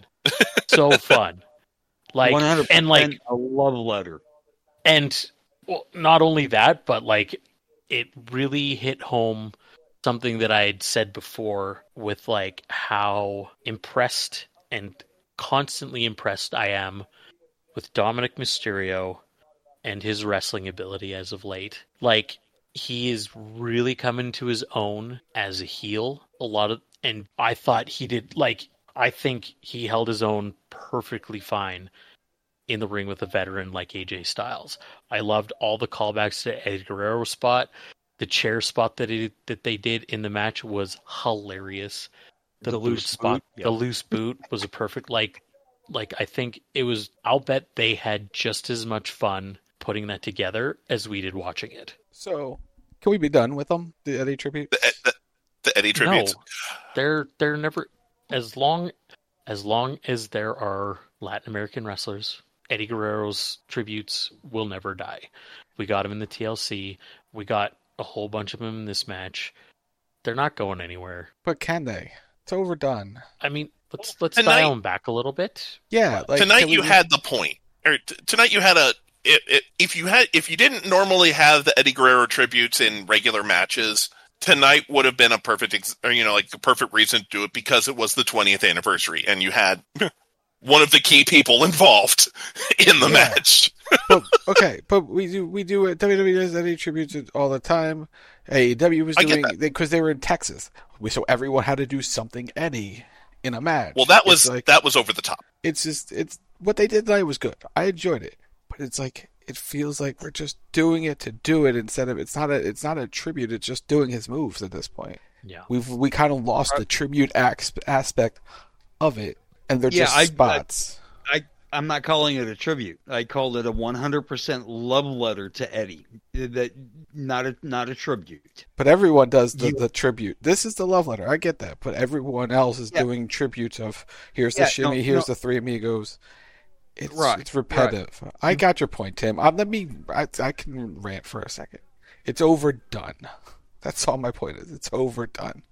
So fun. Like one hundred percent and like a love letter. And well, not only that, but like it really hit home something that I had said before with like how impressed and constantly impressed I am with Dominic Mysterio and his wrestling ability as of late. Like he is really coming to his own as a heel. A lot of, and I thought he did like, I think he held his own perfectly fine in the ring with a veteran like A J Styles. I loved all the callbacks to Eddie Guerrero's spot. The chair spot that he, that they did in the match was hilarious. The, The boot loose spot, boot, yeah. the loose boot was a perfect, like, like I think it was, I'll bet they had just as much fun putting that together as we did watching it. So, can we be done with them? The Eddie tribute? The, the, the Eddie tributes? No, they're, they're never, as long, as long as there are Latin American wrestlers, Eddie Guerrero's tributes will never die. We got him in the T L C. We got a whole bunch of them in this match. They're not going anywhere. But can they? It's overdone. I mean, let's let's Tonight- dial them back a little bit. Yeah, like tonight can we you just- had the point. Or t- tonight you had a. It, it, if you had, if you didn't normally have the Eddie Guerrero tributes in regular matches, tonight would have been a perfect, ex- or you know, like a perfect reason to do it because it was the twentieth anniversary and you had one of the key people involved in the Yeah. match. but, okay, but we do we do it. W W E does Eddie tributes it all the time. A E W was I get doing that. because they, they were in Texas, We- so everyone had to do something Eddie in a match. Well, that was It's like, that was over the top. it's just it's what they did tonight was good. I enjoyed it, but it's like it feels like we're just doing it to do it instead of it's not a it's not a tribute. It's just doing his moves at this point. Yeah, We've we kind of lost the tribute ax- aspect of it, and they're Yeah, just I- spots. I, I'm not calling it a tribute. I called it a one hundred percent love letter to Eddie. That not a not a tribute. But everyone does the, You- the tribute. This is the love letter. I get that. But everyone else is Yeah. doing tributes of here's Yeah, the shimmy, no, here's no. the three amigos. It's Right, it's repetitive. I got your point, Tim. Um, let me. I, I can rant for a second. It's overdone. That's all my point is. It's overdone.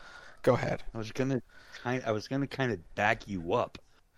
Go ahead. I was gonna kind I was gonna kind of back you up.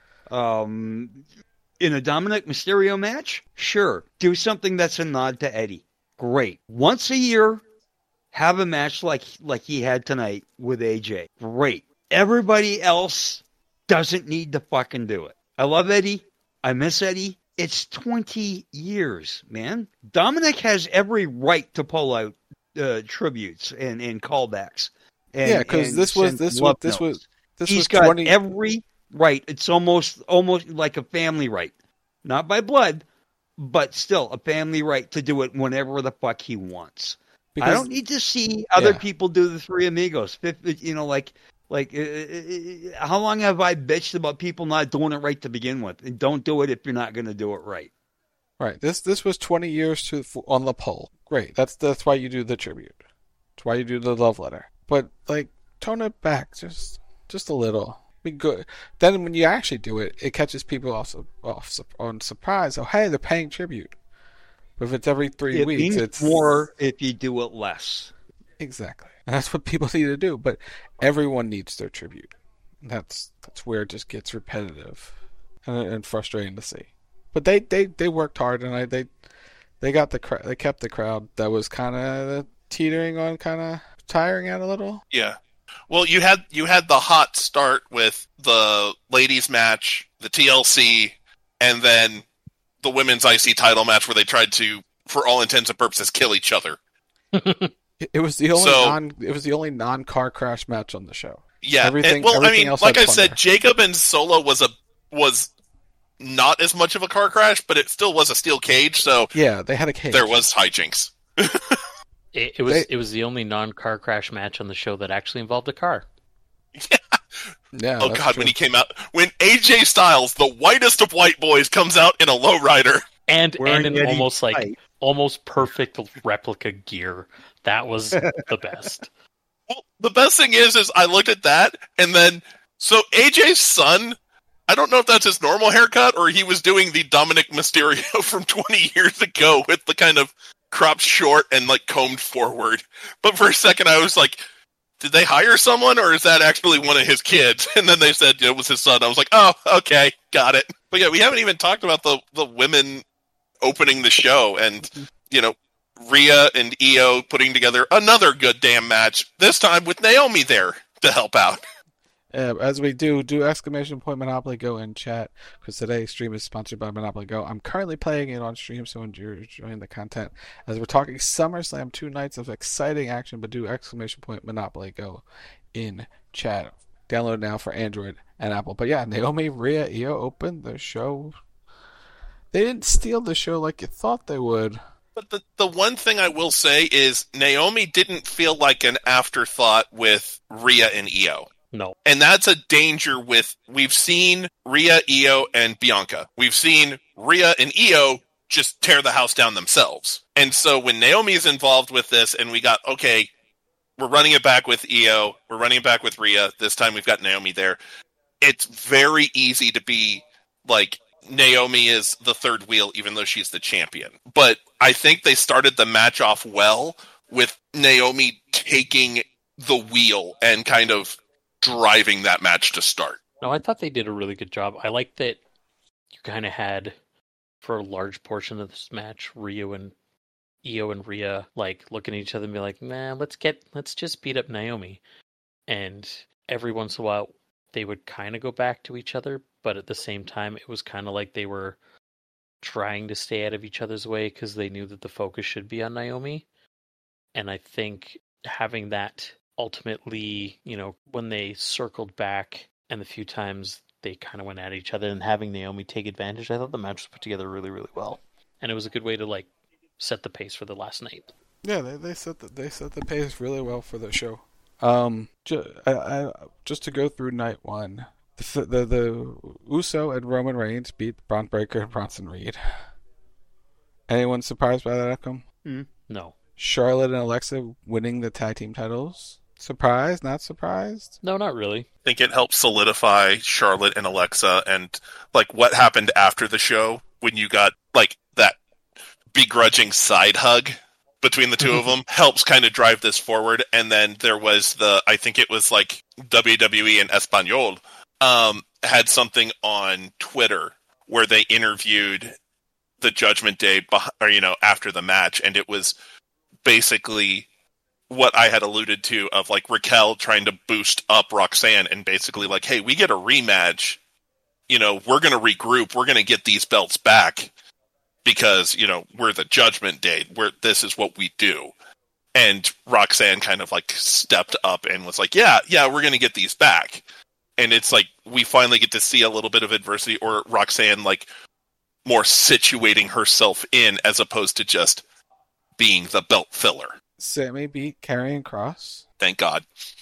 Um, in a Dominic Mysterio match, sure, do something that's a nod to Eddie. Great. Once a year, have a match like like he had tonight with A J. Great. Everybody else doesn't need to fucking do it. I love Eddie. I miss Eddie. It's twenty years, man. Dominic has every right to pull out uh, tributes and, and callbacks. And, Yeah, 'cause and this was- send this was- love this was- notes. this He's was got twenty every right. It's almost almost like a family right, not by blood, but still a family right to do it whenever the fuck he wants. Because- I don't need to see other Yeah. people do the Three Amigos. Fifth, you know, like like uh, uh, how long have I bitched about people not doing it right to begin with? And don't do it if you're not going to do it right. Right. This this was twenty years to on the pole. Great. That's that's why you do the tribute. That's why you do the love letter. But like tone it back just just a little. Be good. Then when you actually do it, it catches people off off su- on surprise. Oh, hey, they're paying tribute. But if it's every three It weeks, means it's more if you do it less. Exactly. And that's what people need to do. But everyone needs their tribute. That's that's where it just gets repetitive and, and frustrating to see. But they, they, they worked hard, and I, they they got the cra- they kept the crowd that was kind of teetering on, kind of tiring out a little. Yeah. Well, you had you had the hot start with the ladies match, the T L C, and then the women's I C title match where they tried to, for all intents and purposes, kill each other. It, it was the only So- non it was the only non car crash match on the show. Yeah. Everything. and, well, I everything mean, else like had I said, plunder. Jacob and Solo was a was not as much of a car crash, but it still was a steel cage, so yeah, they had a cage. there was hijinks. It, it was They- it was the only non-car crash match on the show that actually involved a car. Yeah. oh that's God, true. when he came out, when A J Styles, the whitest of white boys, comes out in a lowrider. And Wearing and in Eddie almost like tight. almost perfect replica gear. That was the best. Well, the best thing is, is I looked at that, and then, so A J's son, I don't know if that's his normal haircut, or he was doing the Dominic Mysterio from twenty years ago with the kind of cropped short and like combed forward. But for a second I was like, did they hire someone or is that actually one of his kids? And then they said it was his son. I was like, oh, okay, got it. But yeah, we haven't even talked about the, the women opening the show and, you know, Rhea and Io putting together another good damn match, this time with Naomi there to help out. Uh, as we do, do exclamation point Monopoly Go in chat, because today's stream is sponsored by Monopoly Go. I'm currently playing it on stream, so you're enjoying the content. As we're talking SummerSlam, two nights of exciting action, but do exclamation point Monopoly Go in chat. Download now for Android and Apple. But yeah, Naomi, Rhea, Io opened the show. They didn't steal the show like you thought they would. But the, the one thing I will say is Naomi didn't feel like an afterthought with Rhea and Io. No. And that's a danger with, we've seen Rhea, Io, and Bianca. We've seen Rhea and Io just tear the house down themselves. And so when Naomi's involved with this and we got, okay, we're running it back with Io, we're running it back with Rhea, this time we've got Naomi there. It's very easy to be like, Naomi is the third wheel, even though she's the champion. But I think they started the match off well with Naomi taking the wheel and kind of driving that match to start. No, I thought they did a really good job. I like that you kind of had, for a large portion of this match, Rio and Io and Rhea like looking at each other and be like, "Nah, let's get, let's just beat up Naomi." And every once in a while, they would kind of go back to each other, but at the same time, it was kind of like they were trying to stay out of each other's way because they knew that the focus should be on Naomi. And I think having that ultimately, you know, when they circled back and the few times they kind of went at each other and having Naomi take advantage, I thought the match was put together really, really well. And it was a good way to, like, set the pace for the last night. Yeah, they they set the, they set the pace really well for the show. Um, ju- I, I, just to go through night one, the, the the Uso and Roman Reigns beat Braun Breaker and Bronson Reed. Anyone surprised by that outcome? Mm, no. Charlotte and Alexa winning the tag team titles. Surprised? Not surprised? No, not really. I think it helped solidify Charlotte and Alexa and like what happened after the show when you got like that begrudging side hug between the two of them helps kind of drive this forward. And then there was the, I think it was like W W E and Espanol um, had something on Twitter where they interviewed the Judgment Day, beh- or you know, after the match, and it was basically what I had alluded to of like Raquel trying to boost up Roxanne and basically like, hey, we get a rematch, you know, we're going to regroup, we're going to get these belts back because, you know, we're the Judgment Day, we're, this is what we do. And Roxanne kind of like stepped up and was like, yeah, yeah, we're going to get these back. And it's like, we finally get to see a little bit of adversity, or Roxanne like more situating herself in as opposed to just being the belt filler. Sammy beat Karrion Kross. Thank God.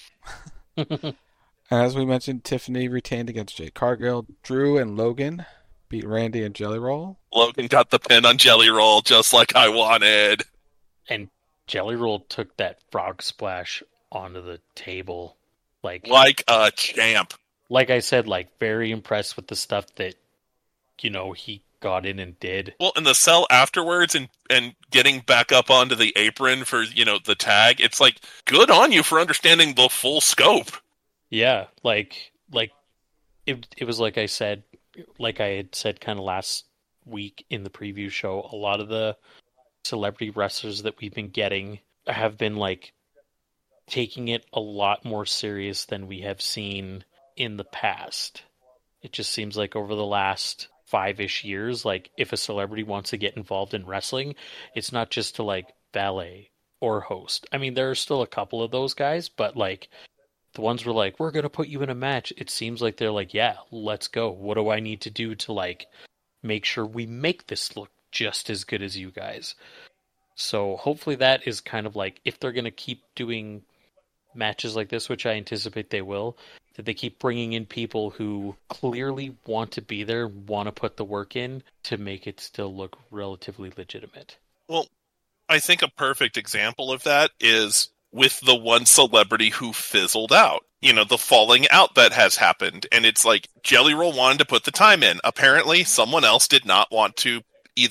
As we mentioned, Tiffany retained against Jade Cargill. Drew and Logan beat Randy and Jelly Roll. Logan got the pin on Jelly Roll just like I wanted. And Jelly Roll took that frog splash onto the table. Like, like a champ. Like I said, like very impressed with the stuff that, you know, he got in and did. Well, and the sell afterwards and, and getting back up onto the apron for, you know, the tag, it's like, good on you for understanding the full scope. Yeah, like, like it, it was like I said, like I had said kind of last week in the preview show, a lot of the celebrity wrestlers that we've been getting have been like taking it a lot more serious than we have seen in the past. It just seems like over the last five-ish years, like if a celebrity wants to get involved in wrestling, it's not just to like valet or host. I mean, there are still a couple of those guys, but like the ones were like, we're going to put you in a match. It seems like they're like, yeah, let's go. What do I need to do to like make sure we make this look just as good as you guys? So hopefully that is kind of like, if they're going to keep doing matches like this, which I anticipate they will, that they keep bringing in people who clearly want to be there, want to put the work in to make it still look relatively legitimate. Well, I think a perfect example of that is with the one celebrity who fizzled out. You know, the falling out that has happened. And it's like, Jelly Roll wanted to put the time in. Apparently, someone else did not want to either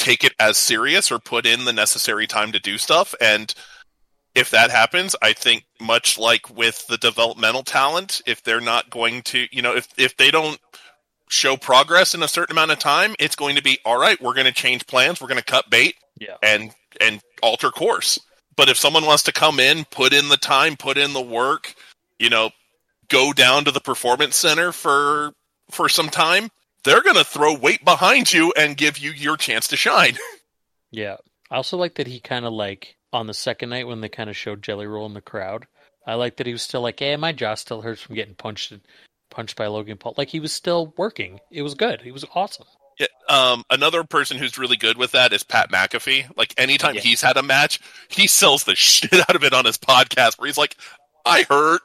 take it as serious or put in the necessary time to do stuff. And if that happens, I think much like with the developmental talent, if they're not going to, you know, if, if they don't show progress in a certain amount of time, it's going to be, all right, we're going to change plans. We're going to cut bait yeah. and, and alter course. But if someone wants to come in, put in the time, put in the work, you know, go down to the performance center for, for some time, they're going to throw weight behind you and give you your chance to shine. Yeah. I also like that he kind of like, on the second night when they kind of showed Jelly Roll in the crowd, I like that he was still like, hey, my jaw still hurts from getting punched punched by Logan Paul. Like, he was still working. It was good. He was awesome. Yeah, um, another person who's really good with that is Pat McAfee. Like, anytime yeah. he's had a match, he sells the shit out of it on his podcast where he's like, I hurt.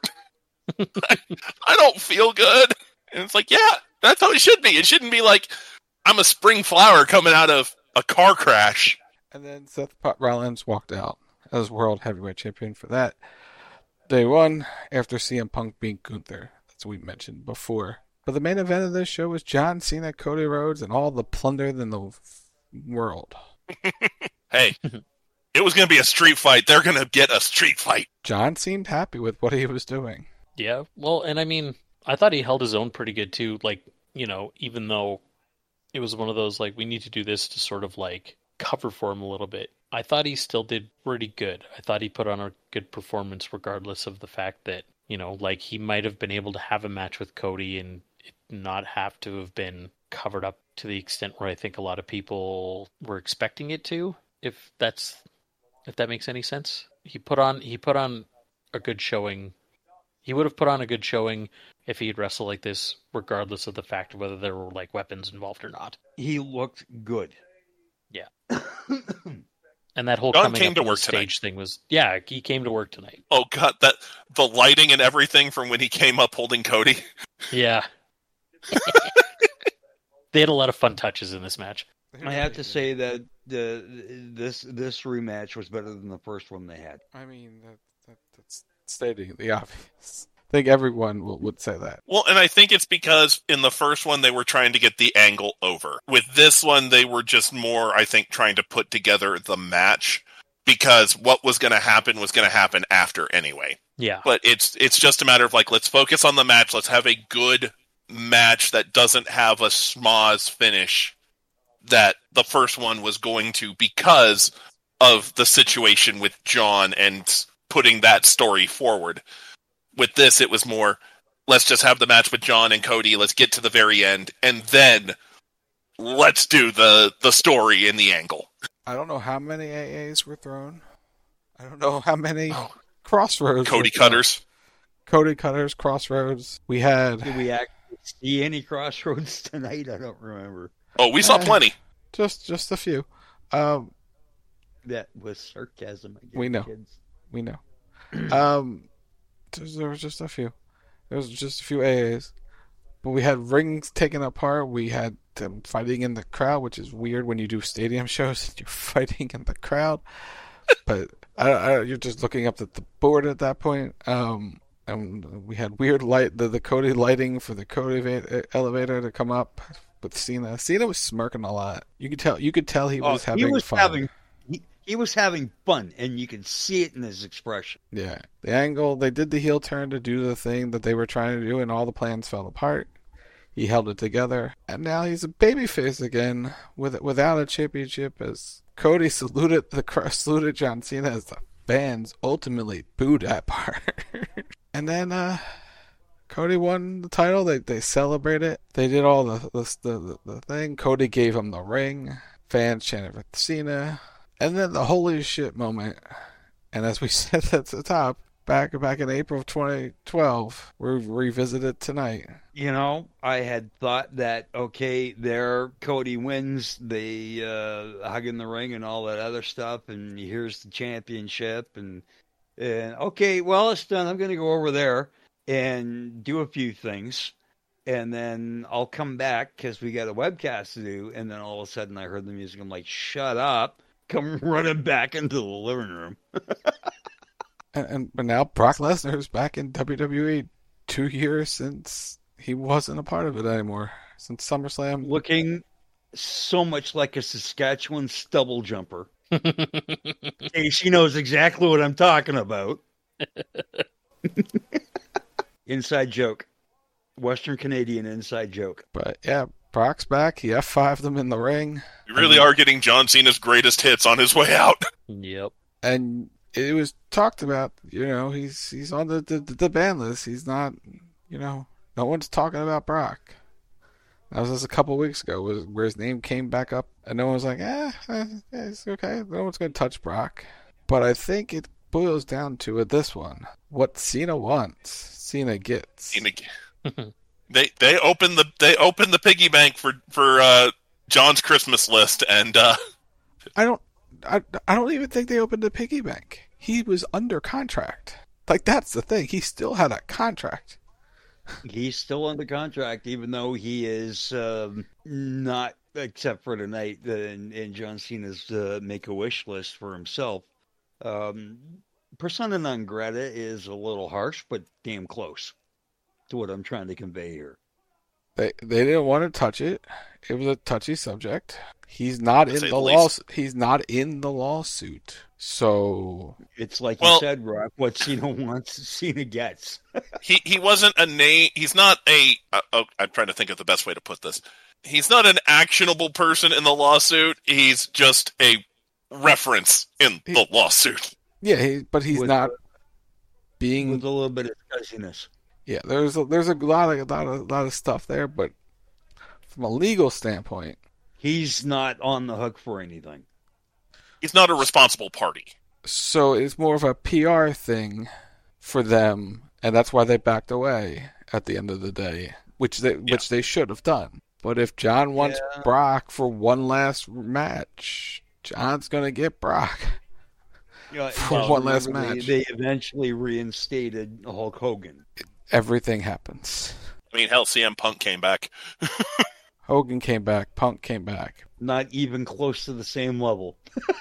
I, I don't feel good. And it's like, yeah, that's how it should be. It shouldn't be like, I'm a spring flower coming out of a car crash. And then Seth Rollins walked out as World Heavyweight Champion for that day one after C M Punk beat Gunther, as we mentioned before. But the main event of this show was John Cena, Cody Rhodes, and all the plunder in the world. Hey, it was going to be a street fight. They're going to get a street fight. John seemed happy with what he was doing. Yeah, well, and I mean, I thought he held his own pretty good too. Like, you know, even though it was one of those, like, we need to do this to sort of, like, cover for him a little bit. I thought he still did pretty good. I thought he put on a good performance regardless of the fact that, you know, like, he might have been able to have a match with Cody and it not have to have been covered up to the extent where I think a lot of people were expecting it to, if that's if that makes any sense. He put on he put on a good showing. He would have put on a good showing if he'd wrestled like this, regardless of the fact of whether there were, like, weapons involved or not. He looked good. Yeah. And that whole John coming came up to on work the stage tonight. thing was, yeah, he came to work tonight. Oh god, that the lighting and everything from when he came up holding Cody. Yeah. They had a lot of fun touches in this match. I have to say that the this this rematch was better than the first one they had. I mean, that, that, that's stating the obvious. I think everyone will, would say that. Well, and I think it's because in the first one, they were trying to get the angle over. With this one, they were just more, I think, trying to put together the match because what was going to happen was going to happen after anyway. Yeah. But it's it's just a matter of, like, let's focus on the match. Let's have a good match that doesn't have a schmoz finish that the first one was going to because of the situation with John and putting that story forward. With this, it was more, let's just have the match with John and Cody, let's get to the very end, and then let's do the, the story and the angle. I don't know how many A As were thrown. I don't know how many oh. Crossroads Cody Cutters. Cody Cutters, Crossroads. We had... Did we actually see any Crossroads tonight? I don't remember. Oh, we saw uh, plenty. Just just a few. Um, that was sarcasm. I guess, we know. Kids. We know. um... There was just a few. There was just a few A As. But we had rings taken apart. We had them fighting in the crowd, which is weird when you do stadium shows and you're fighting in the crowd. But I, I, you're just looking up at the board at that point. Um, and we had weird light, the, the Cody lighting for the Cody elevator to come up with Cena. Cena was smirking a lot. You could tell. You could tell he was oh, having he was fun. Having- He was having fun, and you could see it in his expression. Yeah. The angle, they did the heel turn to do the thing that they were trying to do, and all the plans fell apart. He held it together, and now he's a babyface again with without a championship as Cody saluted the saluted John Cena as the fans ultimately booed that part. And then uh, Cody won the title. They they celebrated. They did all the the, the the thing. Cody gave him the ring. Fans chanted for Cena. And then the holy shit moment, and as we said at the top, back back in April of twenty twelve, we revisited tonight. You know, I had thought that, okay, there Cody wins the uh, hug in the ring and all that other stuff, and here's the championship, and, and okay, well, it's done. I'm going to go over there and do a few things, and then I'll come back because we got a webcast to do, and then all of a sudden I heard the music. I'm like, shut up. Come running back into the living room. and, and but now Brock Lesnar is back in W W E two years since he wasn't a part of it anymore. Since SummerSlam. Looking so much like a Saskatchewan stubble jumper. She knows exactly what I'm talking about. Inside joke. Western Canadian inside joke. But yeah, Brock's back. He F fived them in the ring. We really and, are getting John Cena's greatest hits on his way out. Yep. And it was talked about, you know, he's he's on the, the, the ban list. He's not, you know, no one's talking about Brock. That was just a couple of weeks ago where his name came back up, and no one was like, eh, eh it's okay. No one's going to touch Brock. But I think it boils down to it, this one. What Cena wants, Cena gets. Cena gets. They they opened the they opened the piggy bank for for uh, John's Christmas list, and uh... I don't I, I don't even think they opened the piggy bank. He was under contract. Like, that's the thing. He still had a contract. He's still under contract, even though he is um, not, except for tonight, in, in John Cena's uh, Make-A-Wish list for himself. Um, persona non grata is a little harsh, but damn close to what I'm trying to convey here. They they didn't want to touch it. It was a touchy subject. He's not in the law. He's not in the lawsuit. So it's like well, you said, Rock. What Cena wants, Cena gets. he he wasn't a name. He's not a. Uh, oh, I'm trying to think of the best way to put this. He's not an actionable person in the lawsuit. He's just a reference in he, the lawsuit. Yeah, he, but he's with, not being with a little bit of scuzziness. Yeah, there's a, there's a lot of a lot of a lot of stuff there, but from a legal standpoint, he's not on the hook for anything. He's not a responsible party. So it's more of a P R thing for them, and that's why they backed away at the end of the day, which they yeah. which they should have done. But if John wants yeah. Brock for one last match, John's gonna get Brock yeah, for well, one last match. They eventually reinstated Hulk Hogan. Everything happens. I mean, hell, C M Punk came back. Hogan came back. Punk came back. Not even close to the same level.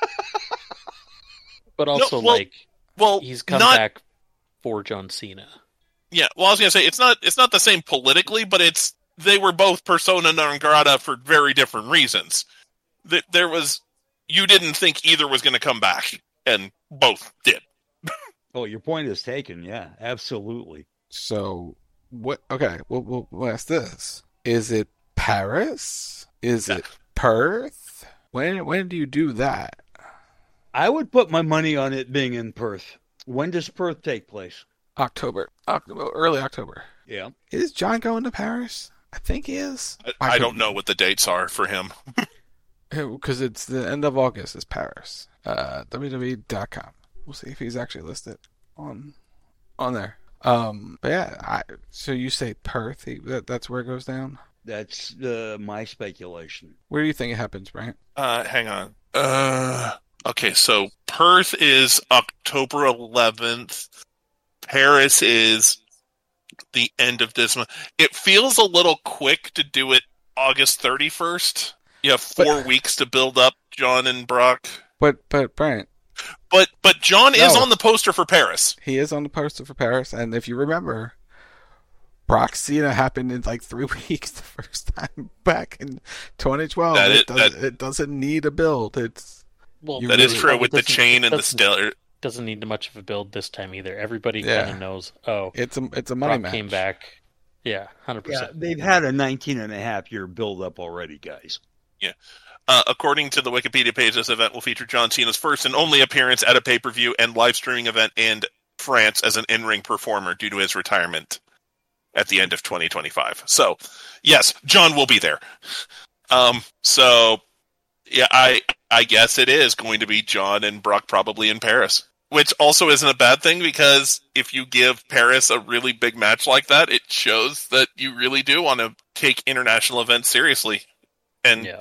But also, no, well, like, well, he's come not, back for John Cena. Yeah, well, I was gonna say it's not it's not the same politically, but it's they were both persona non grata for very different reasons. There was you didn't think either was going to come back, and both did. Oh, your point is taken. Yeah, absolutely. So, what? Okay, we'll, we'll, we'll ask this: is it Paris? Is it Perth? When when do you do that? I would put my money on it being in Perth. When does Perth take place? October, October, early October. Yeah. Is John going to Paris? I think he is. I, I, I don't know what the dates are for him. Because it's the end of August is Paris. Uh, W W E dot com. We'll see if he's actually listed on on there. Um, but yeah, I, so you say Perth? He, that, that's where it goes down? That's uh, my speculation. Where do you think it happens, Brian? Uh, hang on. Uh, okay, so Perth is October eleventh. Paris is the end of this month. It feels a little quick to do it August thirty-first. You have four but, weeks to build up John and Brock. But, but, Brian. But, but John no, is on the poster for Paris. He is on the poster for Paris, and if you remember, Brock Cena happened in like three weeks the first time back in twenty twelve. That it, is, does, that, it doesn't need a build. It's well, that really, is true with the chain and the stellar. Doesn't need much of a build this time either. Everybody yeah. kind of knows. Oh, it's a it's a money Brock match. Came back. Yeah, hundred yeah, percent. They've had a nineteen and a half year build up already, guys. Yeah. Uh, according to the Wikipedia page, this event will feature John Cena's first and only appearance at a pay-per-view and live streaming event in France as an in-ring performer due to his retirement at the end of twenty twenty-five. So, yes, John will be there. Um, so, yeah, I I guess it is going to be John and Brock probably in Paris, which also isn't a bad thing because if you give Paris a really big match like that, it shows that you really do want to take international events seriously. And yeah.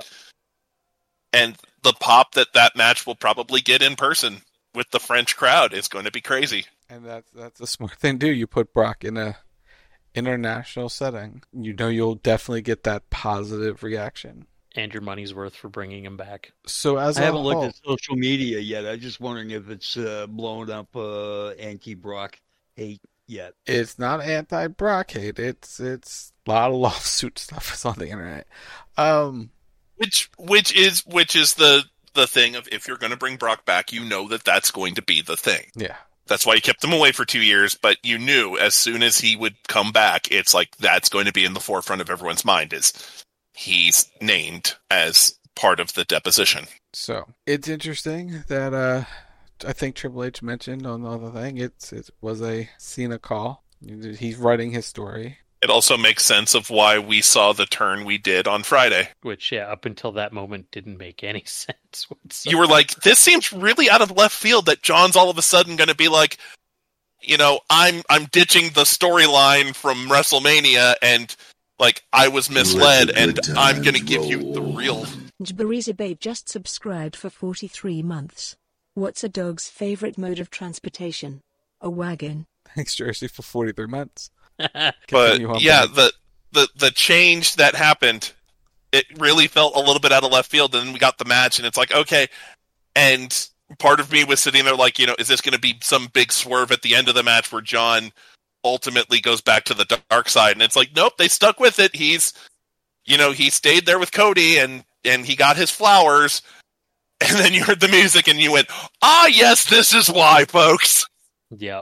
and the pop that that match will probably get in person with the French crowd is going to be crazy. And that's that's a smart thing to do. You put Brock in a international setting. You know you'll definitely get that positive reaction. And your money's worth for bringing him back. So as I a haven't whole, looked at social media yet. I'm just wondering if it's uh, blown up uh, anti-Brock hate yet. It's not anti-Brock hate. It's it's a lot of lawsuit stuff is on the internet. Um, Which which is which is the the thing of if you're going to bring Brock back, you know that that's going to be the thing. Yeah. That's why you kept him away for two years, but you knew as soon as he would come back, it's like that's going to be in the forefront of everyone's mind is he's named as part of the deposition. So it's interesting that uh, I think Triple H mentioned on the other thing, it's, it was a Cena call. He's writing his story. It also makes sense of why we saw the turn we did on Friday. Which, yeah, up until that moment didn't make any sense whatsoever. You were like, this seems really out of left field that John's all of a sudden going to be like, you know, I'm I'm ditching the storyline from WrestleMania and, like, I was misled and I'm going to give you the real... Jabariza Babe just subscribed for forty-three months. What's a dog's favorite mode of transportation? A wagon. Thanks, Jersey, for forty-three months. But yeah, the, the the change that happened, it really felt a little bit out of left field. And then we got the match, and it's like, okay. And part of me was sitting there like, you know, is this going to be some big swerve at the end of the match where John ultimately goes back to the dark side? And it's like, nope, they stuck with it. He's, you know, he stayed there with Cody, and and he got his flowers. And then you heard the music, and you went, ah, yes, this is why, folks. Yep.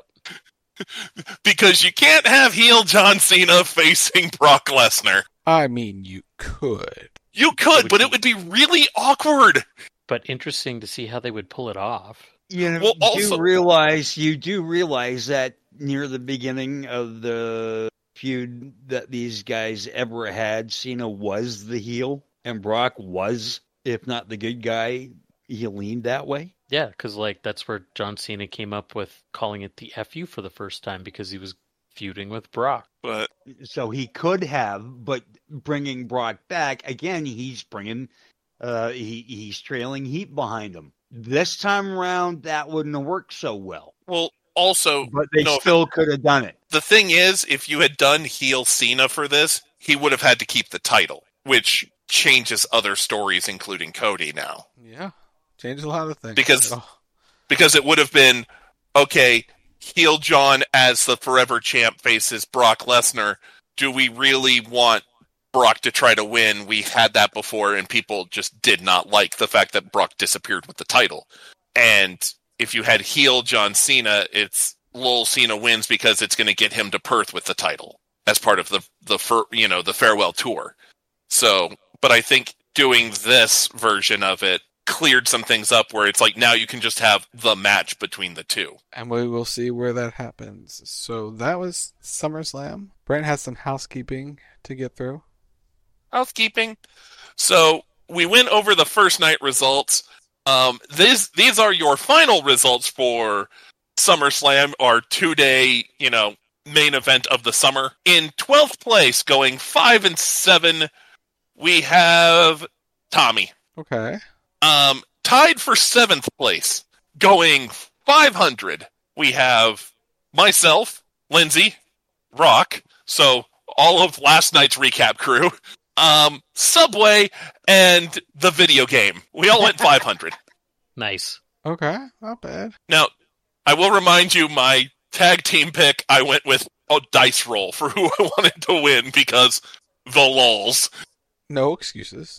Because you can't have heel John Cena facing Brock Lesnar. I mean, you could. You could, but it would be really awkward. But interesting to see how they would pull it off. You know, well, you also, do realize you do realize that near the beginning of the feud that these guys ever had, Cena was the heel, and Brock was, if not the good guy, he leaned that way. Yeah, because like that's where John Cena came up with calling it the F U for the first time because he was feuding with Brock. But so he could have, but bringing Brock back again, he's bringing, uh, he he's trailing heat behind him. This time around, that wouldn't have worked so well. Well, also, but they no, still could have done it. The thing is, if you had done heel Cena for this, he would have had to keep the title, which changes other stories, including Cody now. Yeah. Changes a lot of things. Because, oh. because it would have been, okay, heel John as the forever champ faces Brock Lesnar. Do we really want Brock to try to win? We had that before, and people just did not like the fact that Brock disappeared with the title. And if you had heel John Cena, it's Lil Cena wins because it's going to get him to Perth with the title as part of the, the fir- you know, the farewell tour. So, but I think doing this version of it cleared some things up where it's like now you can just have the match between the two. And we will see where that happens. So that was SummerSlam. Brent has some housekeeping to get through. Housekeeping. So we went over the first night results. Um, these these are your final results for SummerSlam, our two-day, you know, main event of the summer. In twelfth place, going five and seven, we have Tommy. Okay. Um, tied for seventh place, going five hundred, we have myself, Lindsay, Rock, so all of last night's recap crew, um, Subway, and the video game. We all went five hundred. Nice. Okay, not bad. Now, I will remind you, my tag team pick, I went with a dice roll for who I wanted to win because the lulz. No excuses.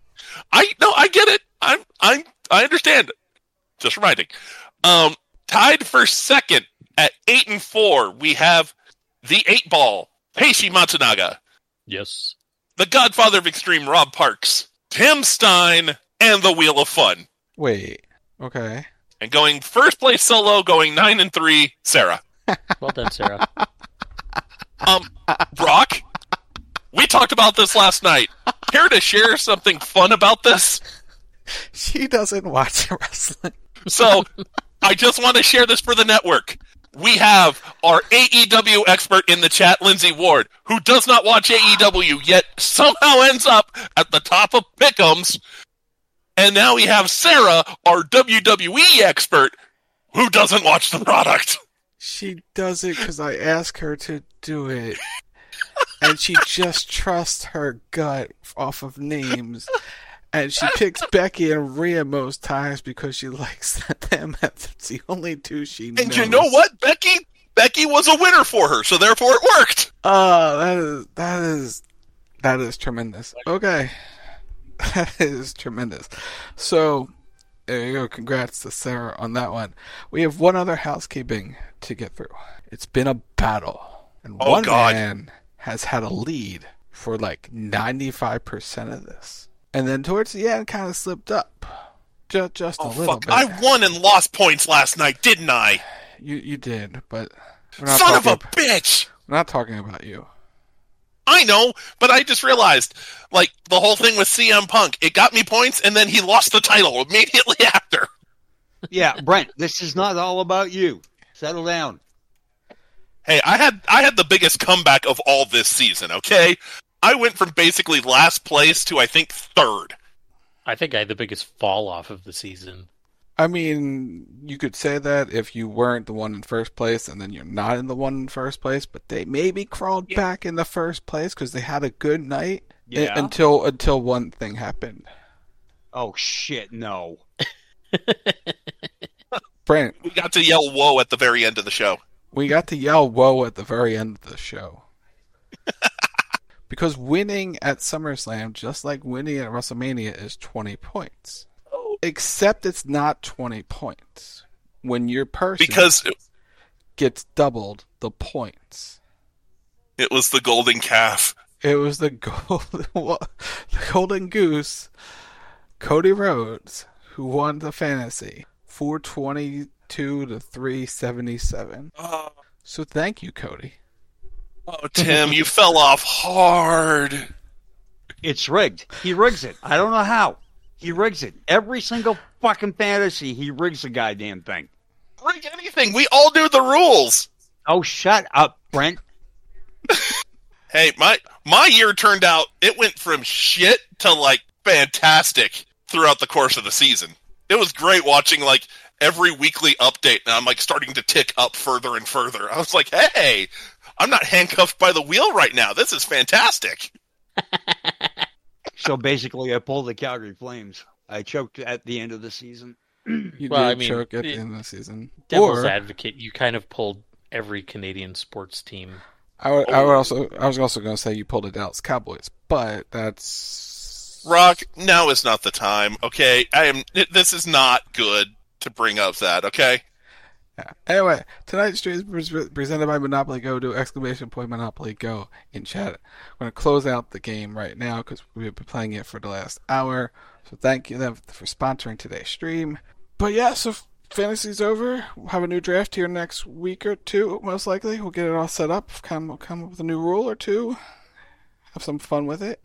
I no, I get it. I'm I'm I understand. Just reminding. Um, tied for second at eight and four, we have the eight ball, Heishi Matsunaga. Yes. The Godfather of Extreme, Rob Parks, Tim Stein, and the Wheel of Fun. Wait. Okay. And going first place solo, going nine and three, Sarah. Well done, Sarah. um, Brock, we talked about this last night. Care to share something fun about this? She doesn't watch wrestling. So, I just want to share this for the network. We have our A E W expert in the chat, Lindsay Ward, who does not watch A E W, yet somehow ends up at the top of Pick'ems. And now we have Sarah, our W W E expert, who doesn't watch the product. She does it because I ask her to do it. And she just trusts her gut off of names. And she picks Becky and Rhea most times because she likes them. That's the only two she knows. And you know what? Becky Becky was a winner for her, so therefore it worked. Oh, that is that is that is tremendous. Okay. That is tremendous. So, there you go. Congrats to Sarah on that one. We have one other housekeeping to get through. It's been a battle. And oh, one God. man has had a lead for like ninety-five percent of this. And then towards the end, kind of slipped up. Just, just oh, a little fuck. bit. I won and lost points last night, didn't I? You you did, but... We're not Son of a about, bitch! We're not talking about you. I know, but I just realized, like, the whole thing with C M Punk, it got me points, and then he lost the title immediately after. Yeah, Brent, this is not all about you. Settle down. Hey, I had I had the biggest comeback of all this season, okay? I went from basically last place to, I think, third. I think I had the biggest fall off of the season. I mean, you could say that if you weren't the one in first place, and then you're not in the one in first place, but they maybe crawled yeah. back in the first place because they had a good night yeah. until until one thing happened. Oh, shit, no. Brent. We got to yell whoa at the very end of the show. We got to yell whoa at the very end of the show. Because winning at SummerSlam, just like winning at WrestleMania, is twenty points. Except it's not twenty points. When your person because gets doubled the points. It was the golden calf. It was the golden, the golden goose, Cody Rhodes, who won the fantasy, four twenty-two to three seventy-seven. Oh. So thank you, Cody. Oh, Tim, you fell off hard. It's rigged. He rigs it. I don't know how. He rigs it. Every single fucking fantasy, he rigs the goddamn thing. Rig anything. We all knew the rules. Oh, shut up, Brent. Hey, my my year turned out, it went from shit to, like, fantastic throughout the course of the season. It was great watching, like, every weekly update, and I'm, like, starting to tick up further and further. I was like, hey, I'm not handcuffed by the wheel right now. This is fantastic. So basically, I pulled the Calgary Flames. I choked at the end of the season. You well, did I mean, choke at it, the end of the season. Devil's or, advocate, you kind of pulled every Canadian sports team. I would, I would also, I was also going to say you pulled the Dallas Cowboys, but that's Rock. Now is not the time. Okay, I am. This is not good to bring up that. Okay. Yeah. Anyway, tonight's stream is presented by Monopoly Go. Do exclamation point Monopoly Go in chat. I'm going to close out the game right now because we've been playing it for the last hour. So thank you them for sponsoring today's stream. But yeah, so fantasy's over. We'll have a new draft here next week or two, most likely. We'll get it all set up. Come, come up with a new rule or two. Have some fun with it.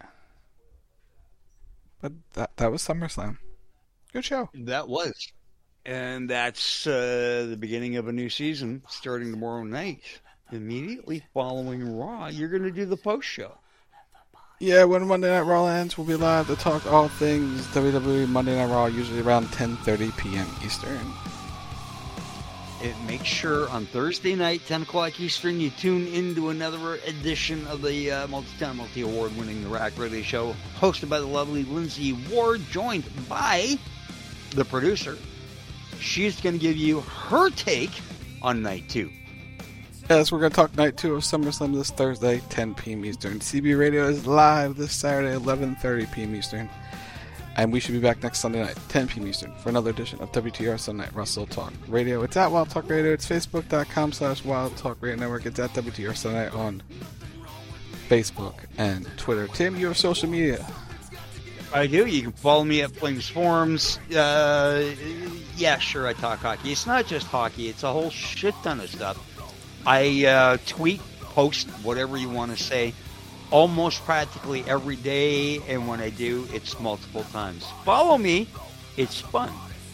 But that that was SummerSlam. Good show. That was. And that's uh, the beginning of a new season starting tomorrow night. Immediately following Raw, you're going to do the post show. Yeah, when Monday Night Raw ends, we'll be live to talk all things W W E Monday Night Raw, usually around ten thirty p.m. Eastern. And make sure on Thursday night, ten o'clock Eastern, you tune into another edition of the uh, multi-time, multi-award-winning The Rack Radio Show, hosted by the lovely Lindsay Ward, joined by the producer. She's going to give you her take on night two. Yes, we're going to talk night two of SummerSlam this Thursday, ten p.m. Eastern. C B Radio is live this Saturday, eleven thirty p.m. Eastern. And we should be back next Sunday night, ten p.m. Eastern, for another edition of W T R Sunday Night Russell Talk Radio. It's at Wild Talk Radio. It's facebook.com slash Wild Talk Radio Network. It's at W T R Sunday Night on Facebook and Twitter. Tim, you have social media. I do. You can follow me at Flames Forums. Uh, yeah, sure, I talk hockey. It's not just hockey. It's a whole shit ton of stuff. I uh, tweet, post, whatever you want to say, almost practically every day. And when I do, it's multiple times. Follow me. It's fun.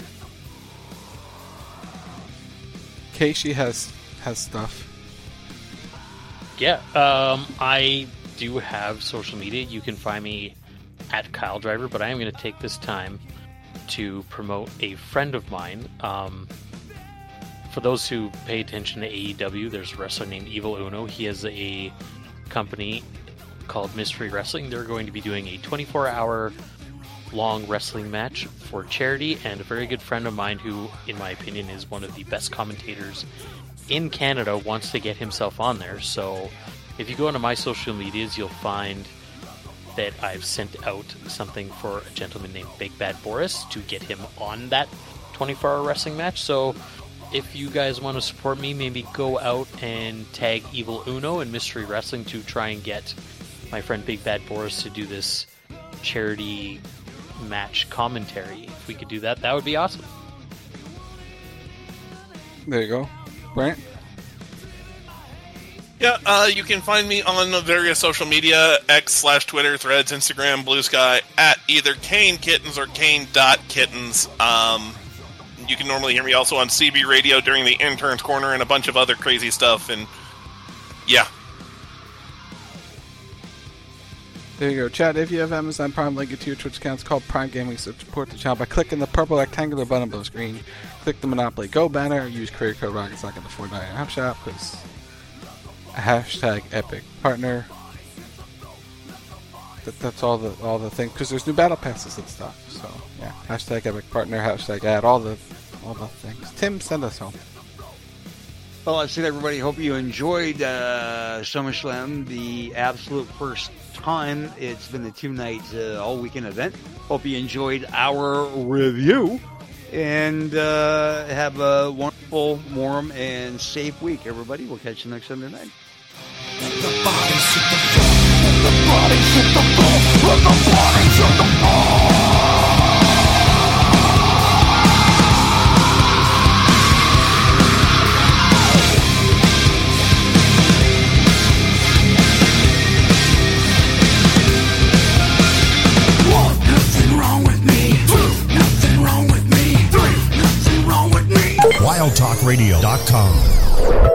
Casey has has stuff. Yeah, um, I do have social media. You can find me at Kyle Driver, but I am going to take this time to promote a friend of mine. Um, for those who pay attention to A E W, there's a wrestler named Evil Uno. He has a company called Mystery Wrestling. They're going to be doing a twenty-four hour long wrestling match for charity, and a very good friend of mine who, in my opinion, is one of the best commentators in Canada wants to get himself on there. So if you go into my social medias, you'll find that I've sent out something for a gentleman named Big Bad Boris to get him on that twenty-four hour wrestling match. So if you guys want to support me, maybe go out and tag Evil Uno and Mystery Wrestling to try and get my friend Big Bad Boris to do this charity match commentary. If we could do that, that would be awesome. There you go. Brent? Yeah, uh, you can find me on the various social media, X slash Twitter, Threads, Instagram, Blue Sky, at either Kane Kittens or Kane.Kittens. Um, you can normally hear me also on C B Radio during the Intern's Corner and a bunch of other crazy stuff, and yeah. There you go. Chad, if you have Amazon Prime, link it to your Twitch account. It's called Prime Gaming. Support the channel by clicking the purple rectangular button below the screen. Click the Monopoly Go banner. Use creator code ROCKETSOCK in the four ninety-nine App Shop, because hashtag Epic Partner. That, that's all the all the things, because there's new battle passes and stuff. So yeah, hashtag Epic Partner, hashtag add all the all the things. Tim, send us home. Well, I said, everybody, hope you enjoyed uh, SummerSlam, the absolute first time. It's been a two-night, uh, all-weekend event. Hope you enjoyed our review, and uh, have a wonderful, warm, and safe week, everybody. We'll catch you next Sunday night. Let the bodies hit the floor. Let the bodies hit the floor. Let the bodies hit the floor. wild talk radio dot com